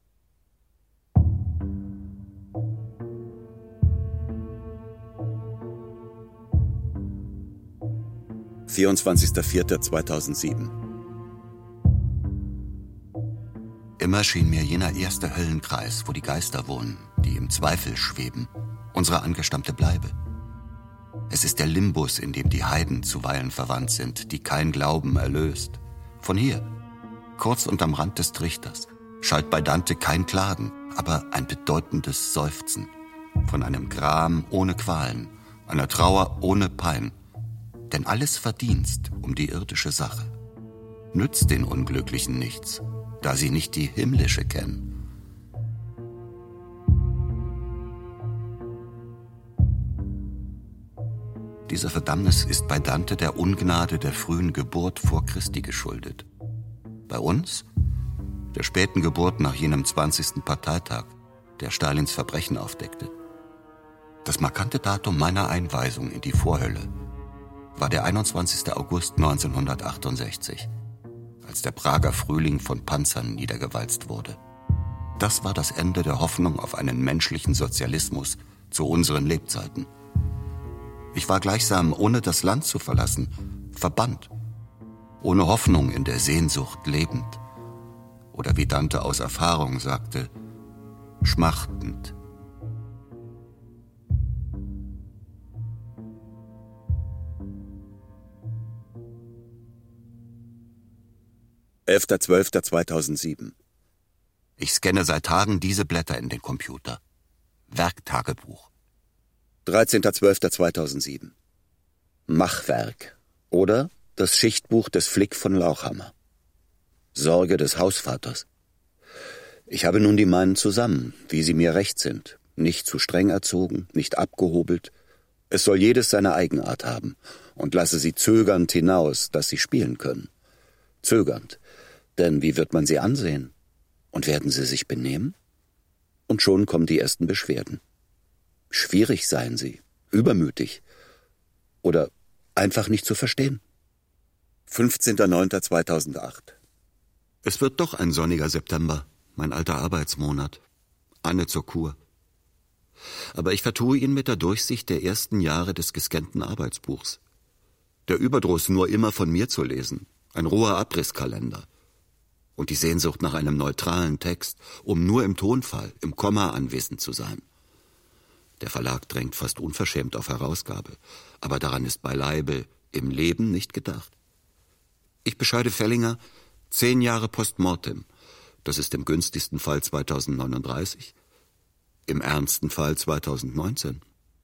Speaker 4: vierundzwanzigster vierter zweitausendsieben.
Speaker 5: Immer schien mir jener erste Höllenkreis, wo die Geister wohnen, die im Zweifel schweben, unsere angestammte Bleibe. Es ist der Limbus, in dem die Heiden zuweilen verwandt sind, die kein Glauben erlöst. Von hier, kurz unterm Rand des Trichters, schallt bei Dante kein Klagen, aber ein bedeutendes Seufzen. Von einem Gram ohne Qualen, einer Trauer ohne Pein. Denn alles Verdienst um die irdische Sache nützt den Unglücklichen nichts, da sie nicht die himmlische kennen. Diese Verdammnis ist bei Dante der Ungnade der frühen Geburt vor Christi geschuldet. Bei uns der späten Geburt nach jenem zwanzigsten Parteitag, der Stalins Verbrechen aufdeckte. Das markante Datum meiner Einweisung in die Vorhölle war der einundzwanzigster August neunzehnhundertachtundsechzig, als der Prager Frühling von Panzern niedergewalzt wurde. Das war das Ende der Hoffnung auf einen menschlichen Sozialismus zu unseren Lebzeiten. Ich war gleichsam, ohne das Land zu verlassen, verbannt, ohne Hoffnung in der Sehnsucht lebend, oder wie Dante aus Erfahrung sagte, schmachtend.
Speaker 4: elfter zwölfter zweitausendsieben.
Speaker 5: Ich scanne seit Tagen diese Blätter in den Computer. Werktagebuch.
Speaker 4: dreizehnter zwölfter zweitausendsieben. Machwerk oder das Schichtbuch des Flick von Lauchhammer. Sorge des Hausvaters. Ich habe nun die meinen zusammen, wie sie mir recht sind. Nicht zu streng erzogen, nicht abgehobelt. Es soll jedes seine Eigenart haben und lasse sie zögernd hinaus, dass sie spielen können. Zögernd, denn wie wird man sie ansehen? Und werden sie sich benehmen? Und schon kommen die ersten Beschwerden. Schwierig seien sie, übermütig oder einfach nicht zu verstehen. fünfzehnter neunter zweitausendacht.
Speaker 5: Es wird doch ein sonniger September, mein alter Arbeitsmonat. Anne zur Kur. Aber ich vertue ihn mit der Durchsicht der ersten Jahre des gescannten Arbeitsbuchs. Der Überdruss nur immer von mir zu lesen. Ein roher Abrisskalender.
Speaker 4: Und die Sehnsucht nach einem neutralen Text, um nur im Tonfall, im Komma anwesend zu sein. Der Verlag drängt fast unverschämt auf Herausgabe, aber daran ist beileibe im Leben nicht gedacht. Ich bescheide Fellinger zehn Jahre postmortem. Das ist im günstigsten Fall zweitausendneununddreißig, im ernsten Fall zweitausendneunzehn.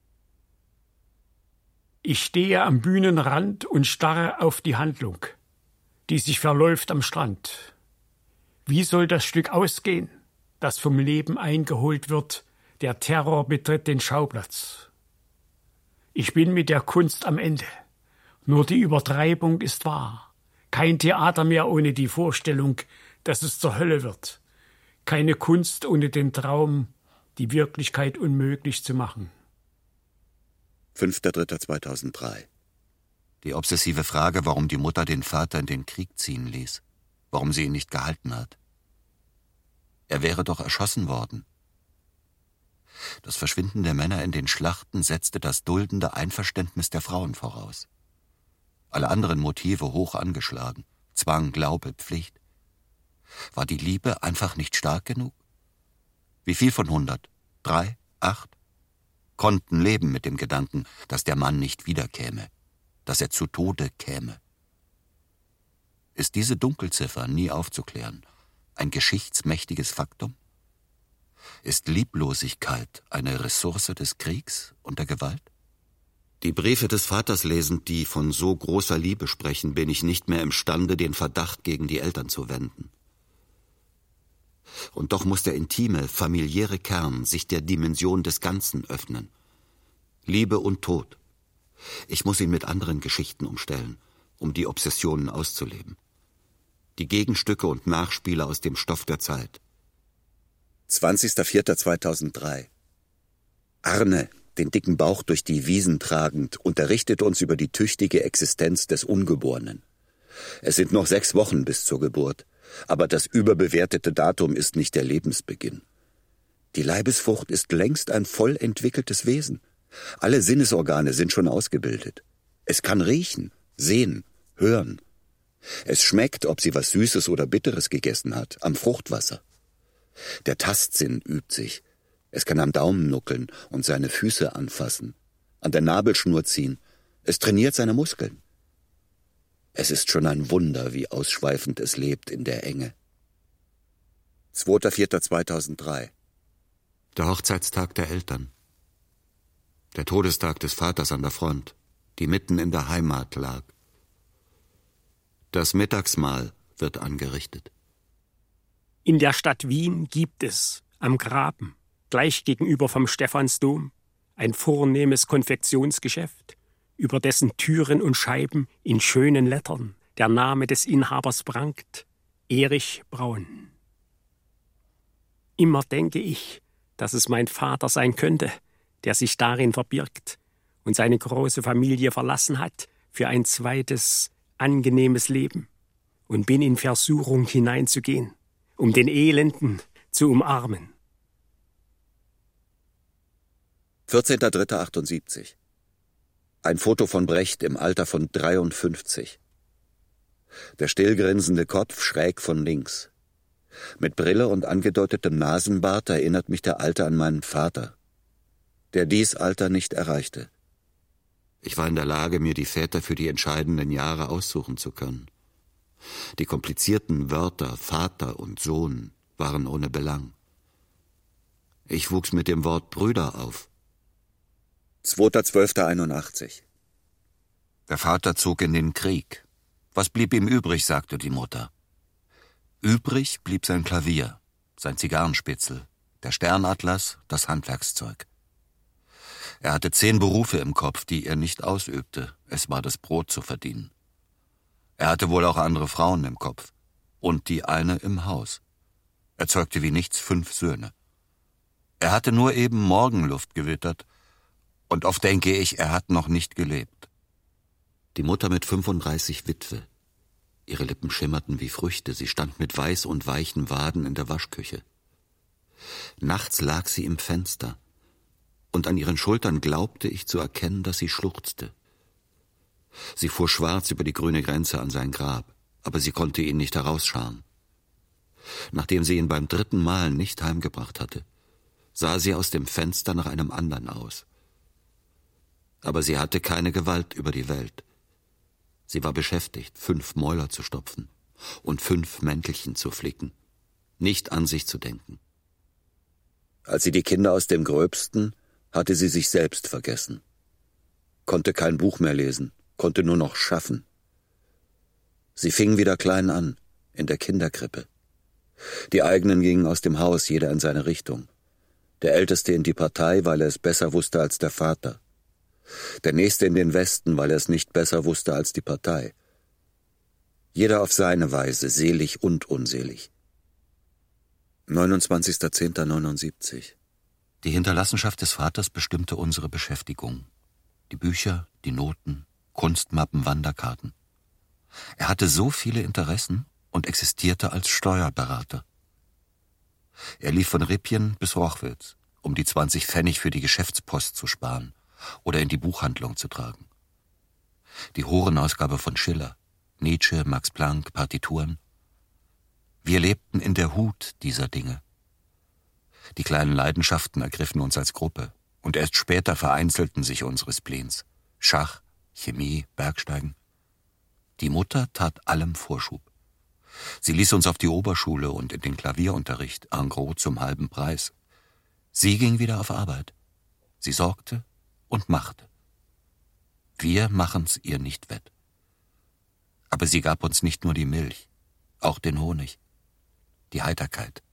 Speaker 3: Ich stehe am Bühnenrand und starre auf die Handlung, die sich verläuft am Strand. Wie soll das Stück ausgehen, das vom Leben eingeholt wird? Der Terror betritt den Schauplatz. Ich bin mit der Kunst am Ende. Nur die Übertreibung ist wahr. Kein Theater mehr ohne die Vorstellung, dass es zur Hölle wird. Keine Kunst ohne den Traum, die Wirklichkeit unmöglich zu machen.
Speaker 4: fünfter dritter zweitausenddrei.
Speaker 5: Die obsessive Frage, warum die Mutter den Vater in den Krieg ziehen ließ, warum sie ihn nicht gehalten hat. Er wäre doch erschossen worden. Das Verschwinden der Männer in den Schlachten setzte das duldende Einverständnis der Frauen voraus. Alle anderen Motive hoch angeschlagen, Zwang, Glaube, Pflicht. War die Liebe einfach nicht stark genug? Wie viel von hundert? Drei? Acht? Konnten leben mit dem Gedanken, dass der Mann nicht wiederkäme, dass er zu Tode käme. Ist diese Dunkelziffer nie aufzuklären, ein geschichtsmächtiges Faktum? Ist Lieblosigkeit eine Ressource des Kriegs und der Gewalt?
Speaker 4: Die Briefe des Vaters lesend, die von so großer Liebe sprechen, bin ich nicht mehr imstande, den Verdacht gegen die Eltern zu wenden. Und doch muss der intime, familiäre Kern sich der Dimension des Ganzen öffnen. Liebe und Tod. Ich muss ihn mit anderen Geschichten umstellen, um die Obsessionen auszuleben. Die Gegenstücke und Nachspiele aus dem Stoff der Zeit. zwanzigster vierter zweitausenddrei. Arne, den dicken Bauch durch die Wiesen tragend, unterrichtet uns über die tüchtige Existenz des Ungeborenen. Es sind noch sechs Wochen bis zur Geburt, aber das überbewertete Datum ist nicht der Lebensbeginn. Die Leibesfrucht ist längst ein voll entwickeltes Wesen. Alle Sinnesorgane sind schon ausgebildet. Es kann riechen, sehen, hören. Es schmeckt, ob sie was Süßes oder Bitteres gegessen hat, am Fruchtwasser. Der Tastsinn übt sich. Es kann am Daumen nuckeln und seine Füße anfassen, an der Nabelschnur ziehen. Es trainiert seine Muskeln. Es ist schon ein Wunder, wie ausschweifend es lebt in der Enge. zweiter vierter zweitausenddrei. Der Hochzeitstag der Eltern. Der Todestag des Vaters an der Front, die mitten in der Heimat lag. Das Mittagsmahl wird angerichtet.
Speaker 8: In der Stadt Wien gibt es, am Graben, gleich gegenüber vom Stephansdom, ein vornehmes Konfektionsgeschäft, über dessen Türen und Scheiben in schönen Lettern der Name des Inhabers prangt, Erich Braun. Immer denke ich, dass es mein Vater sein könnte, der sich darin verbirgt und seine große Familie verlassen hat für ein zweites, angenehmes Leben, und bin in Versuchung hineinzugehen, um den Elenden zu umarmen.
Speaker 4: vierzehnter dritter achtundsiebzig. Ein Foto von Brecht im Alter von dreiundfünfzig. Der stillgrinsende Kopf schräg von links. Mit Brille und angedeutetem Nasenbart erinnert mich der Alte an meinen Vater, der dies Alter nicht erreichte. Ich war in der Lage, mir die Väter für die entscheidenden Jahre aussuchen zu können. Die komplizierten Wörter Vater und Sohn waren ohne Belang. Ich wuchs mit dem Wort Brüder auf. zweiter zwölfter einundachtzig.
Speaker 5: Der Vater zog in den Krieg. Was blieb ihm übrig, sagte die Mutter. Übrig blieb sein Klavier, sein Zigarrenspitzel, der Sternatlas, das Handwerkszeug. Er hatte zehn Berufe im Kopf, die er nicht ausübte. Es war das Brot zu verdienen. Er hatte wohl auch andere Frauen im Kopf. Und die eine im Haus. Er zeugte wie nichts fünf Söhne. Er hatte nur eben Morgenluft gewittert. Und oft denke ich, er hat noch nicht gelebt.
Speaker 4: Die Mutter mit fünfunddreißig Witwe. Ihre Lippen schimmerten wie Früchte. Sie stand mit weiß und weichen Waden in der Waschküche. Nachts lag sie im Fenster. Und an ihren Schultern glaubte ich zu erkennen, dass sie schluchzte. Sie fuhr schwarz über die grüne Grenze an sein Grab, aber sie konnte ihn nicht herausscharren.
Speaker 5: Nachdem sie ihn beim dritten Mal nicht heimgebracht hatte, sah sie aus dem Fenster nach einem anderen aus. Aber sie hatte keine Gewalt über die Welt. Sie war beschäftigt, fünf Mäuler zu stopfen und fünf Mäntelchen zu flicken, nicht an sich zu denken.
Speaker 4: Als sie die Kinder aus dem Gröbsten, hatte sie sich selbst vergessen, konnte kein Buch mehr lesen, konnte nur noch schaffen. Sie fing wieder klein an, in der Kinderkrippe. Die eigenen gingen aus dem Haus, jeder in seine Richtung. Der Älteste in die Partei, weil er es besser wusste als der Vater. Der Nächste in den Westen, weil er es nicht besser wusste als die Partei. Jeder auf seine Weise, selig und unselig. neunundzwanzigster zehnter neunundsiebzig.
Speaker 5: Die Hinterlassenschaft des Vaters bestimmte unsere Beschäftigung. Die Bücher, die Noten, Kunstmappen, Wanderkarten. Er hatte so viele Interessen und existierte als Steuerberater. Er lief von Rippchen bis Rochwitz, um die zwanzig Pfennig für die Geschäftspost zu sparen oder in die Buchhandlung zu tragen. Die Horenausgabe von Schiller, Nietzsche, Max Planck, Partituren. Wir lebten in der Hut dieser Dinge. Die kleinen Leidenschaften ergriffen uns als Gruppe und erst später vereinzelten sich unsere Spleens. Schach, Chemie, Bergsteigen. Die Mutter tat allem Vorschub. Sie ließ uns auf die Oberschule und in den Klavierunterricht en gros zum halben Preis. Sie ging wieder auf Arbeit. Sie sorgte und machte. Wir machen's ihr nicht wett. Aber sie gab uns nicht nur die Milch, auch den Honig, die Heiterkeit.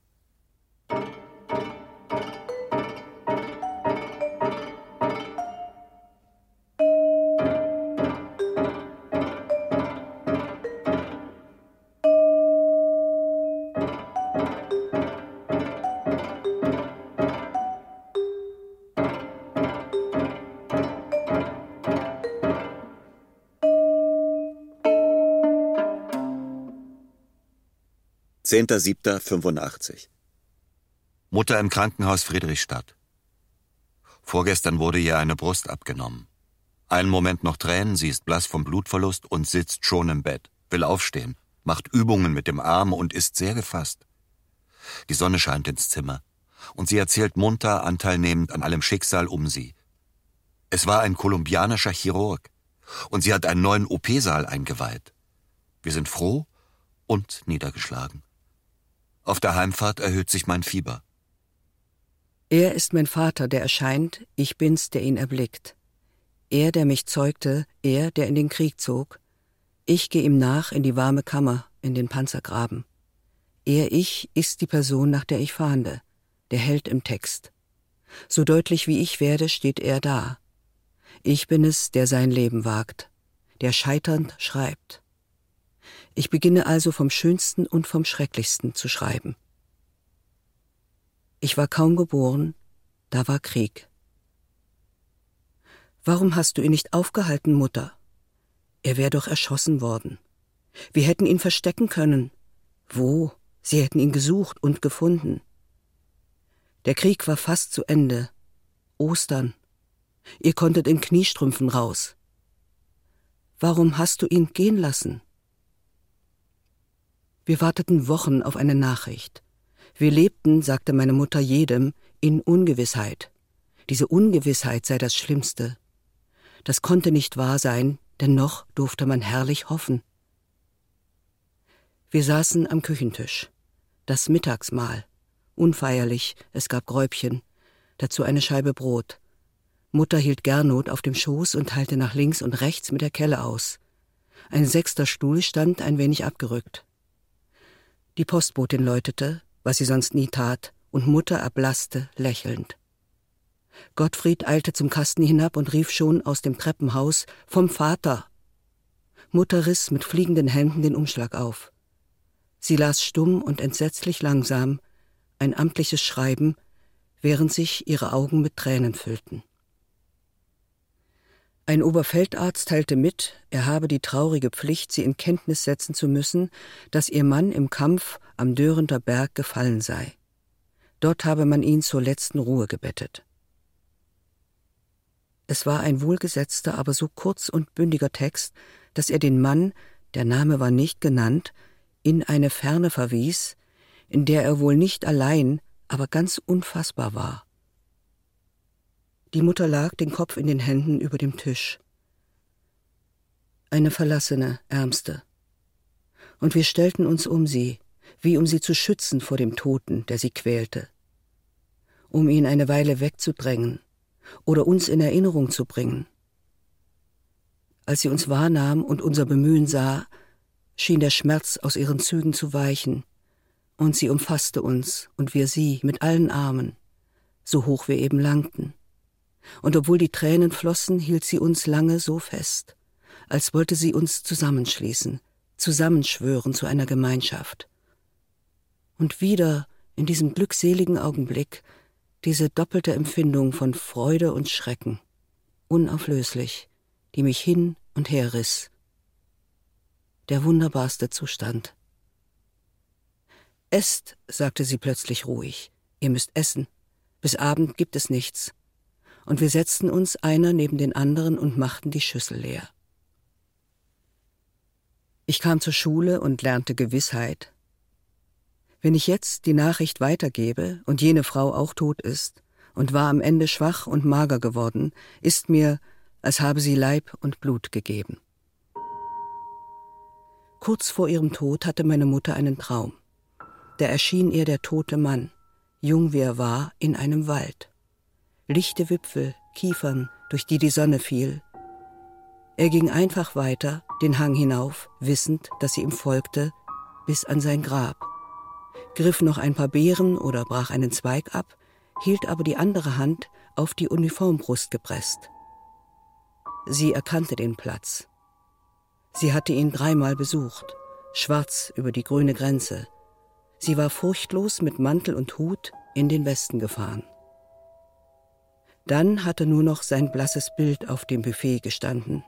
Speaker 4: zehnter siebter fünfundachtzig.
Speaker 5: Mutter im Krankenhaus Friedrichstadt. Vorgestern wurde ihr eine Brust abgenommen. Einen Moment noch Tränen, sie ist blass vom Blutverlust und sitzt schon im Bett, will aufstehen, macht Übungen mit dem Arm und ist sehr gefasst. Die Sonne scheint ins Zimmer und sie erzählt munter, anteilnehmend an allem Schicksal um sie. Es war ein kolumbianischer Chirurg und sie hat einen neuen O P-Saal eingeweiht. Wir sind froh und niedergeschlagen. Auf der Heimfahrt erhöht sich mein Fieber.
Speaker 9: Er ist mein Vater, der erscheint, ich bin's, der ihn erblickt. Er, der mich zeugte, er, der in den Krieg zog. Ich geh ihm nach in die warme Kammer, in den Panzergraben. Er, ich, ist die Person, nach der ich fahnde, der Held im Text. So deutlich wie ich werde, steht er da. Ich bin es, der sein Leben wagt, der scheiternd schreibt. Ich beginne also vom Schönsten und vom Schrecklichsten zu schreiben. Ich war kaum geboren, da war Krieg. Warum hast du ihn nicht aufgehalten, Mutter? Er wäre doch erschossen worden. Wir hätten ihn verstecken können. Wo? Sie hätten ihn gesucht und gefunden. Der Krieg war fast zu Ende. Ostern. Ihr konntet in Kniestrümpfen raus. Warum hast du ihn gehen lassen? Wir warteten Wochen auf eine Nachricht. Wir lebten, sagte meine Mutter jedem, in Ungewissheit. Diese Ungewissheit sei das Schlimmste. Das konnte nicht wahr sein, denn noch durfte man herrlich hoffen. Wir saßen am Küchentisch. Das Mittagsmahl. Unfeierlich, es gab Gräubchen. Dazu eine Scheibe Brot. Mutter hielt Gernot auf dem Schoß und teilte nach links und rechts mit der Kelle aus. Ein sechster Stuhl stand ein wenig abgerückt. Die Postbotin läutete, was sie sonst nie tat, und Mutter erblasste, lächelnd. Gottfried eilte zum Kasten hinab und rief schon aus dem Treppenhaus: »Vom Vater!« Mutter riss mit fliegenden Händen den Umschlag auf. Sie las stumm und entsetzlich langsam, ein amtliches Schreiben, während sich ihre Augen mit Tränen füllten. Ein Oberfeldarzt teilte mit, er habe die traurige Pflicht, sie in Kenntnis setzen zu müssen, dass ihr Mann im Kampf am Dörrenter Berg gefallen sei. Dort habe man ihn zur letzten Ruhe gebettet. Es war ein wohlgesetzter, aber so kurz und bündiger Text, dass er den Mann, der Name war nicht genannt, in eine Ferne verwies, in der er wohl nicht allein, aber ganz unfassbar war. Die Mutter lag, den Kopf in den Händen, über dem Tisch. Eine verlassene, ärmste. Und wir stellten uns um sie, wie um sie zu schützen vor dem Toten, der sie quälte, um ihn eine Weile wegzudrängen oder uns in Erinnerung zu bringen. Als sie uns wahrnahm und unser Bemühen sah, schien der Schmerz aus ihren Zügen zu weichen, und sie umfasste uns und wir sie mit allen Armen, so hoch wir eben langten. Und obwohl die Tränen flossen, hielt sie uns lange so fest, als wollte sie uns zusammenschließen, zusammenschwören zu einer Gemeinschaft. Und wieder in diesem glückseligen Augenblick diese doppelte Empfindung von Freude und Schrecken, unauflöslich, die mich hin und her riss. Der wunderbarste Zustand. »Esst«, sagte sie plötzlich ruhig, »ihr müsst essen. Bis Abend gibt es nichts.« Und wir setzten uns einer neben den anderen und machten die Schüssel leer. Ich kam zur Schule und lernte Gewissheit. Wenn ich jetzt die Nachricht weitergebe und jene Frau auch tot ist und war am Ende schwach und mager geworden, ist mir, als habe sie Leib und Blut gegeben. Kurz vor ihrem Tod hatte meine Mutter einen Traum. Da erschien ihr der tote Mann, jung wie er war, in einem Wald. Lichte Wipfel, Kiefern, durch die die Sonne fiel. Er ging einfach weiter, den Hang hinauf, wissend, dass sie ihm folgte, bis an sein Grab, griff noch ein paar Beeren oder brach einen Zweig ab, hielt aber die andere Hand auf die Uniformbrust gepresst. Sie erkannte den Platz. Sie hatte ihn dreimal besucht, schwarz über die grüne Grenze. Sie war furchtlos mit Mantel und Hut in den Westen gefahren. Dann hatte nur noch sein blasses Bild auf dem Buffet gestanden.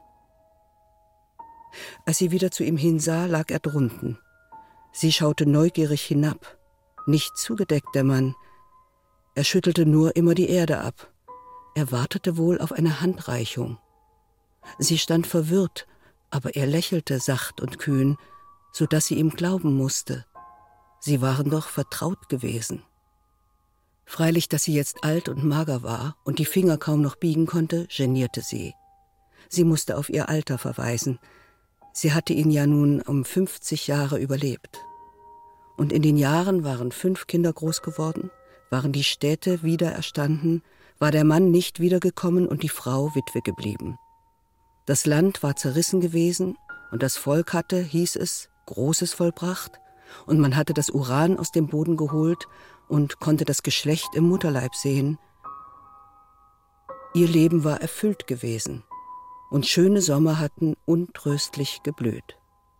Speaker 9: Als sie wieder zu ihm hinsah, lag er drunten. Sie schaute neugierig hinab. Nicht zugedeckt, der Mann. Er schüttelte nur immer die Erde ab. Er wartete wohl auf eine Handreichung. Sie stand verwirrt, aber er lächelte sacht und kühn, so dass sie ihm glauben musste. Sie waren doch vertraut gewesen. Freilich, dass sie jetzt alt und mager war und die Finger kaum noch biegen konnte, genierte sie. Sie musste auf ihr Alter verweisen. Sie hatte ihn ja nun um fünfzig Jahre überlebt. Und in den Jahren waren fünf Kinder groß geworden, waren die Städte wieder erstanden, war der Mann nicht wiedergekommen und die Frau Witwe geblieben. Das Land war zerrissen gewesen und das Volk hatte, hieß es, Großes vollbracht, und man hatte das Uran aus dem Boden geholt und konnte das Geschlecht im Mutterleib sehen. Ihr Leben war erfüllt gewesen, und schöne Sommer hatten untröstlich geblüht.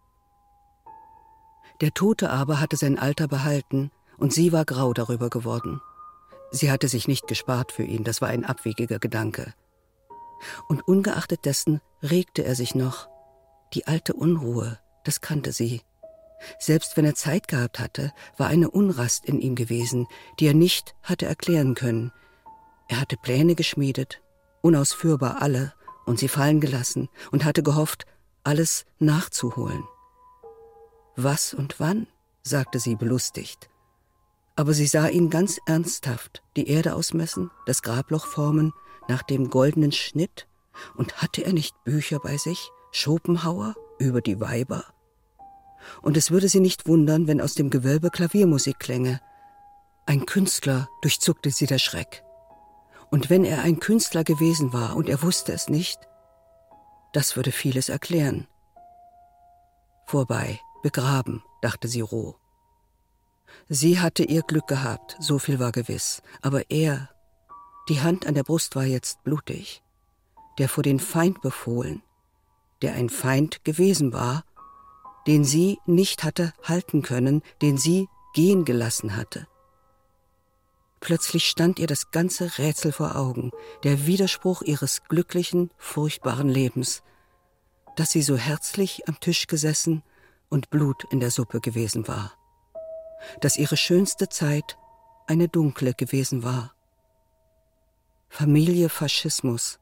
Speaker 9: Der Tote aber hatte sein Alter behalten, und sie war grau darüber geworden. Sie hatte sich nicht gespart für ihn, das war ein abwegiger Gedanke. Und ungeachtet dessen regte er sich noch. Die alte Unruhe, das kannte sie. Selbst wenn er Zeit gehabt hatte, war eine Unrast in ihm gewesen, die er nicht hatte erklären können. Er hatte Pläne geschmiedet, unausführbar alle, und sie fallen gelassen, und hatte gehofft, alles nachzuholen. Was und wann, sagte sie belustigt. Aber sie sah ihn ganz ernsthaft die Erde ausmessen, das Grabloch formen, nach dem goldenen Schnitt, und hatte er nicht Bücher bei sich, Schopenhauer, über die Weiber? Und es würde sie nicht wundern, wenn aus dem Gewölbe Klaviermusik klänge. Ein Künstler, durchzuckte sie der Schreck. Und wenn er ein Künstler gewesen war und er wusste es nicht, das würde vieles erklären. Vorbei, begraben, dachte sie roh. Sie hatte ihr Glück gehabt, so viel war gewiss. Aber er, die Hand an der Brust war jetzt blutig, der vor den Feind befohlen, der ein Feind gewesen war, den sie nicht hatte halten können, den sie gehen gelassen hatte. Plötzlich stand ihr das ganze Rätsel vor Augen, der Widerspruch ihres glücklichen, furchtbaren Lebens, dass sie so herzlich am Tisch gesessen und Blut in der Suppe gewesen war, dass ihre schönste Zeit eine dunkle gewesen war. Familie Faschismus.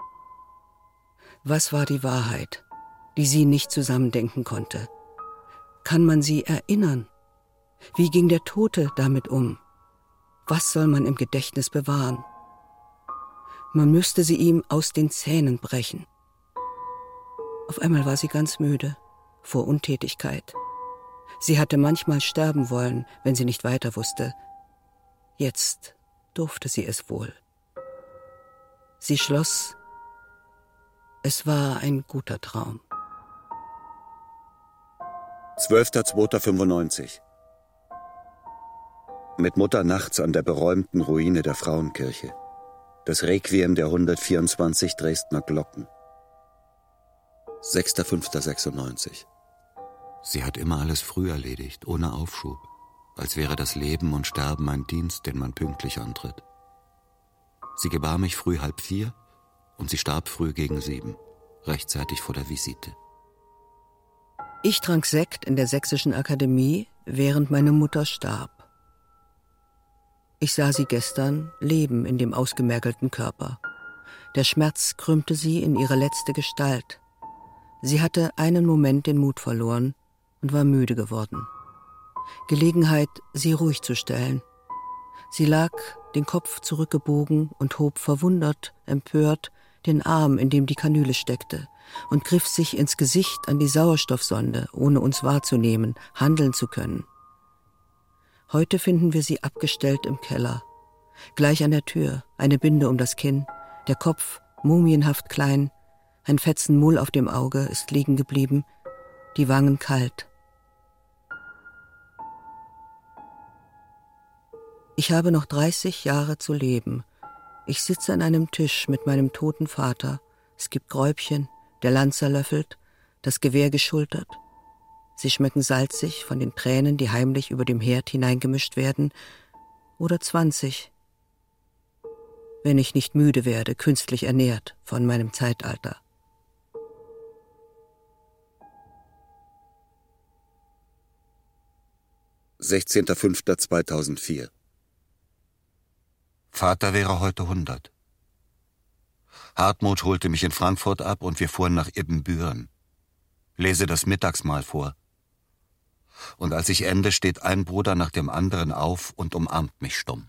Speaker 9: Was war die Wahrheit, die sie nicht zusammendenken konnte? Kann man sie erinnern? Wie ging der Tote damit um? Was soll man im Gedächtnis bewahren? Man müsste sie ihm aus den Zähnen brechen. Auf einmal war sie ganz müde, vor Untätigkeit. Sie hatte manchmal sterben wollen, wenn sie nicht weiter wusste. Jetzt durfte sie es wohl. Sie schloss, es war ein guter Traum.
Speaker 4: zwölfter zweiter fünfundneunzig. Mit Mutter nachts an der beräumten Ruine der Frauenkirche. Das Requiem der hundertvierundzwanzig Dresdner Glocken. sechster fünfter sechsundneunzig.
Speaker 5: Sie hat immer alles früh erledigt, ohne Aufschub, als wäre das Leben und Sterben ein Dienst, den man pünktlich antritt. Sie gebar mich früh halb vier und sie starb früh gegen sieben, rechtzeitig vor der Visite.
Speaker 9: Ich trank Sekt in der Sächsischen Akademie, während meine Mutter starb. Ich sah sie gestern leben in dem ausgemergelten Körper. Der Schmerz krümmte sie in ihre letzte Gestalt. Sie hatte einen Moment den Mut verloren und war müde geworden. Gelegenheit, sie ruhig zu stellen. Sie lag, den Kopf zurückgebogen und hob verwundert, empört, den Arm, in dem die Kanüle steckte, und griff sich ins Gesicht an die Sauerstoffsonde, ohne uns wahrzunehmen, handeln zu können. Heute finden wir sie abgestellt im Keller. Gleich an der Tür, eine Binde um das Kinn, der Kopf mumienhaft klein, ein Fetzen Mull auf dem Auge ist liegen geblieben, die Wangen kalt. Ich habe noch dreißig Jahre zu leben. Ich sitze an einem Tisch mit meinem toten Vater. Es gibt Gräubchen, der Lanzer löffelt, das Gewehr geschultert. Sie schmecken salzig von den Tränen, die heimlich über dem Herd hineingemischt werden. Oder zwanzig, wenn ich nicht müde werde, künstlich ernährt von meinem Zeitalter.
Speaker 4: sechzehnter fünfter zweitausendvier.
Speaker 5: Vater wäre heute hundert. Hartmut holte mich in Frankfurt ab und wir fuhren nach Ibbenbüren. Lese das Mittagsmahl vor. Und als ich ende, steht ein Bruder nach dem anderen auf und umarmt mich stumm.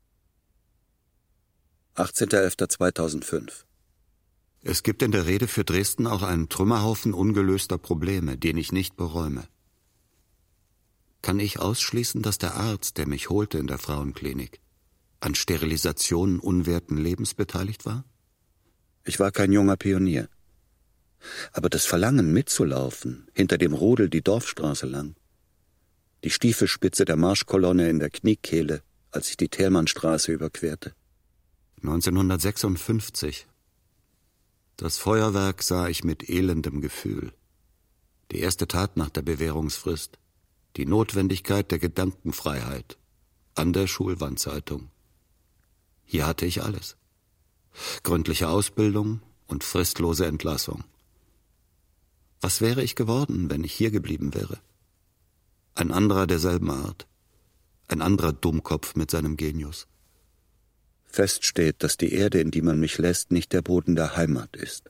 Speaker 4: achtzehnter elfter zweitausendfünf.
Speaker 5: Es gibt in der Rede für Dresden auch einen Trümmerhaufen ungelöster Probleme, den ich nicht beräume. Kann ich ausschließen, dass der Arzt, der mich holte in der Frauenklinik, an Sterilisationen unwerten Lebens beteiligt war?
Speaker 4: Ich war kein junger Pionier. Aber das Verlangen mitzulaufen, hinter dem Rudel die Dorfstraße lang, die Stiefelspitze der Marschkolonne in der Kniekehle, als ich die Thälmannstraße überquerte.
Speaker 5: neunzehnhundertsechsundfünfzig. Das Feuerwerk sah ich mit elendem Gefühl. Die erste Tat nach der Bewährungsfrist. Die Notwendigkeit der Gedankenfreiheit. An der Schulwandzeitung. Hier hatte ich alles. Gründliche Ausbildung und fristlose Entlassung. Was wäre ich geworden, wenn ich hier geblieben wäre? Ein anderer derselben Art. Ein anderer Dummkopf mit seinem Genius.
Speaker 4: Fest steht, dass die Erde, in die man mich lässt, nicht der Boden der Heimat ist.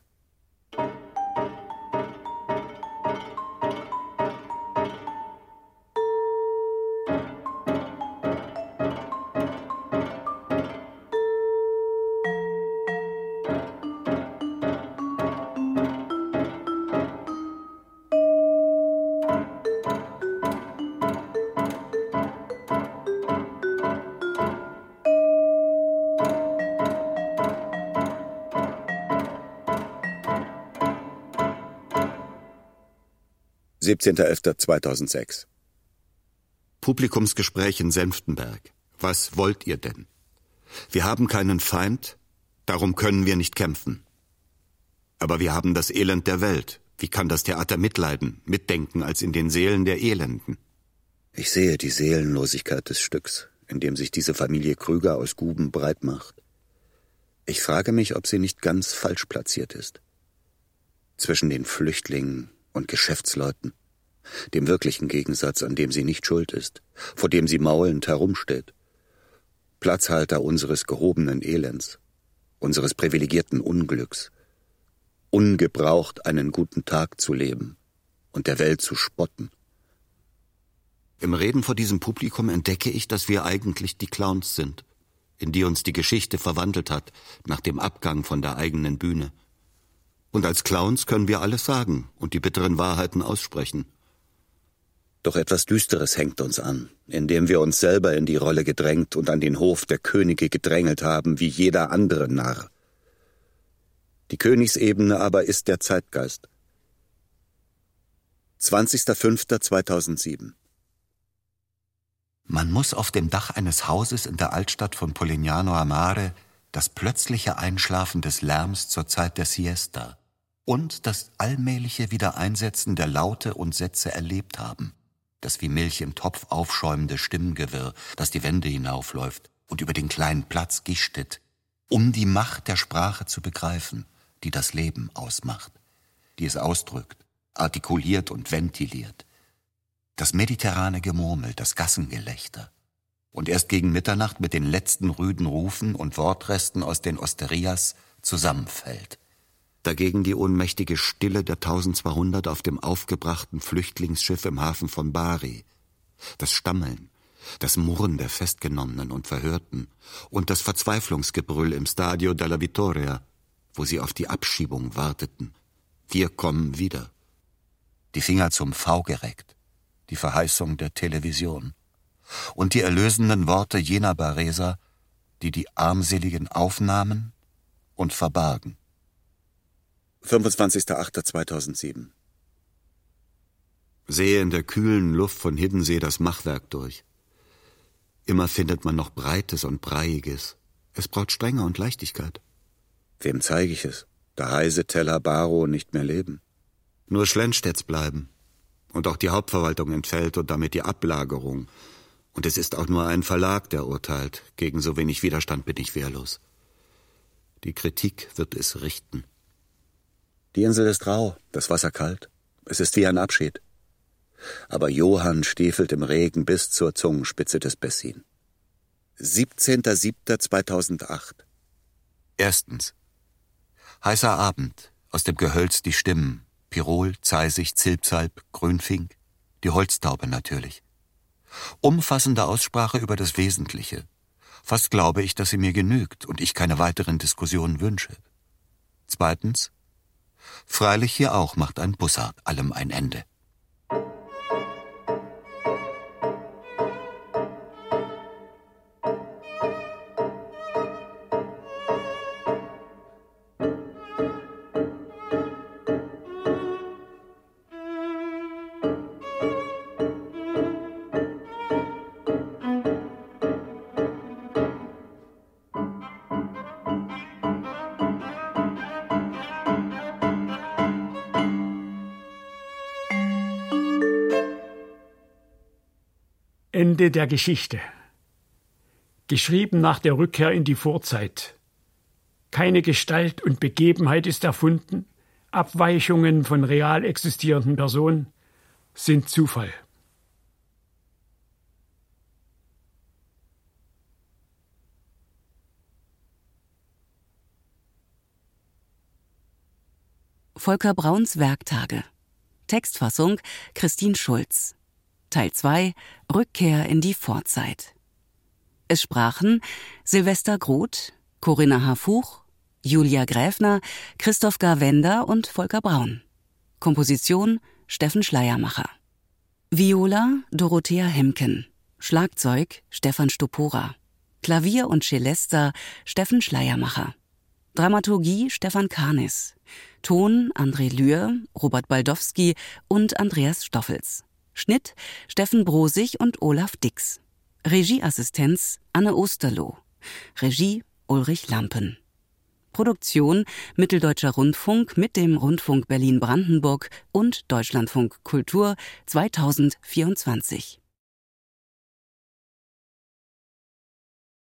Speaker 4: siebzehnter elfter zweitausendsechs.
Speaker 5: Publikumsgespräch in Senftenberg. Was wollt ihr denn? Wir haben keinen Feind, darum können wir nicht kämpfen. Aber wir haben das Elend der Welt. Wie kann das Theater mitleiden, mitdenken als in den Seelen der Elenden?
Speaker 4: Ich sehe die Seelenlosigkeit des Stücks, in dem sich diese Familie Krüger aus Guben breit macht. Ich frage mich, ob sie nicht ganz falsch platziert ist. Zwischen den Flüchtlingen und Geschäftsleuten, dem wirklichen Gegensatz, an dem sie nicht schuld ist, vor dem sie maulend herumsteht. Platzhalter unseres gehobenen Elends, unseres privilegierten Unglücks, ungebraucht einen guten Tag zu leben und der Welt zu spotten. Im Reden vor diesem Publikum entdecke ich, dass wir eigentlich die Clowns sind, in die uns die Geschichte verwandelt hat, nach dem Abgang von der eigenen Bühne. Und als Clowns können wir alles sagen und die bitteren Wahrheiten aussprechen. Doch etwas Düsteres hängt uns an, indem wir uns selber in die Rolle gedrängt und an den Hof der Könige gedrängelt haben, wie jeder andere Narr. Die Königsebene aber ist der Zeitgeist. zwanzigster fünfter zweitausendsieben.
Speaker 5: Man muss auf dem Dach eines Hauses in der Altstadt von Polignano a Mare das plötzliche Einschlafen des Lärms zur Zeit der Siesta und das allmähliche Wiedereinsetzen der Laute und Sätze erlebt haben, das wie Milch im Topf aufschäumende Stimmengewirr, das die Wände hinaufläuft und über den kleinen Platz gischtet, um die Macht der Sprache zu begreifen, die das Leben ausmacht, die es ausdrückt, artikuliert und ventiliert. Das mediterrane Gemurmel, das Gassengelächter. Und erst gegen Mitternacht mit den letzten rüden Rufen und Wortresten aus den Osterias zusammenfällt. Dagegen die ohnmächtige Stille der eintausendzweihundert auf dem aufgebrachten Flüchtlingsschiff im Hafen von Bari. Das Stammeln, das Murren der Festgenommenen und Verhörten und das Verzweiflungsgebrüll im Stadio della Vittoria, wo sie auf die Abschiebung warteten. Wir kommen wieder. Die Finger zum V gereckt, die Verheißung der Television und die erlösenden Worte jener Bareser, die die Armseligen aufnahmen und verbargen.
Speaker 4: fünfundzwanzigster achter zweitausendsieben. Sehe in der kühlen Luft von Hiddensee das Machwerk durch. Immer findet man noch Breites und Breiiges. Es braucht Strenge und Leichtigkeit. Wem zeige ich es? Da Heise, Teller, Baro nicht mehr leben. Nur Schlenstedts bleiben. Und auch die Hauptverwaltung entfällt und damit die Ablagerung. Und es ist auch nur ein Verlag, der urteilt. Gegen so wenig Widerstand bin ich wehrlos. Die Kritik wird es richten. Die Insel ist rau, das Wasser kalt. Es ist wie ein Abschied. Aber Johann stiefelt im Regen bis zur Zungenspitze des Bessin. siebzehnter siebter zweitausendacht.
Speaker 5: Erstens. Heißer Abend, aus dem Gehölz die Stimmen. Pirol, Zeisig, Zilpsalp, Grünfink, die Holztaube natürlich. Umfassende Aussprache über das Wesentliche. Fast glaube ich, dass sie mir genügt und ich keine weiteren Diskussionen wünsche. Zweitens. Freilich hier auch macht ein Bussard allem ein Ende.
Speaker 3: Ende der Geschichte. Geschrieben nach der Rückkehr in die Vorzeit. Keine Gestalt und Begebenheit ist erfunden, Abweichungen von real existierenden Personen sind Zufall.
Speaker 2: Volker Brauns Werktage. Textfassung Christine Schulz. Teil zwei. Rückkehr in die Vorzeit. Es sprachen Silvester Groth, Corinna Harfuch, Julia Gräfner, Christoph Garwender und Volker Braun. Komposition Steffen Schleiermacher. Viola Dorothea Hemken. Schlagzeug Stefan Stopora. Klavier und Celesta Steffen Schleiermacher. Dramaturgie Stefan Karnis. Ton André Lühr, Robert Baldowski und Andreas Stoffels. Schnitt Steffen Brosig und Olaf Dix. Regieassistenz Anne Osterloh. Regie Ulrich Lampen. Produktion Mitteldeutscher Rundfunk mit dem Rundfunk Berlin-Brandenburg und Deutschlandfunk Kultur zweitausendvierundzwanzig.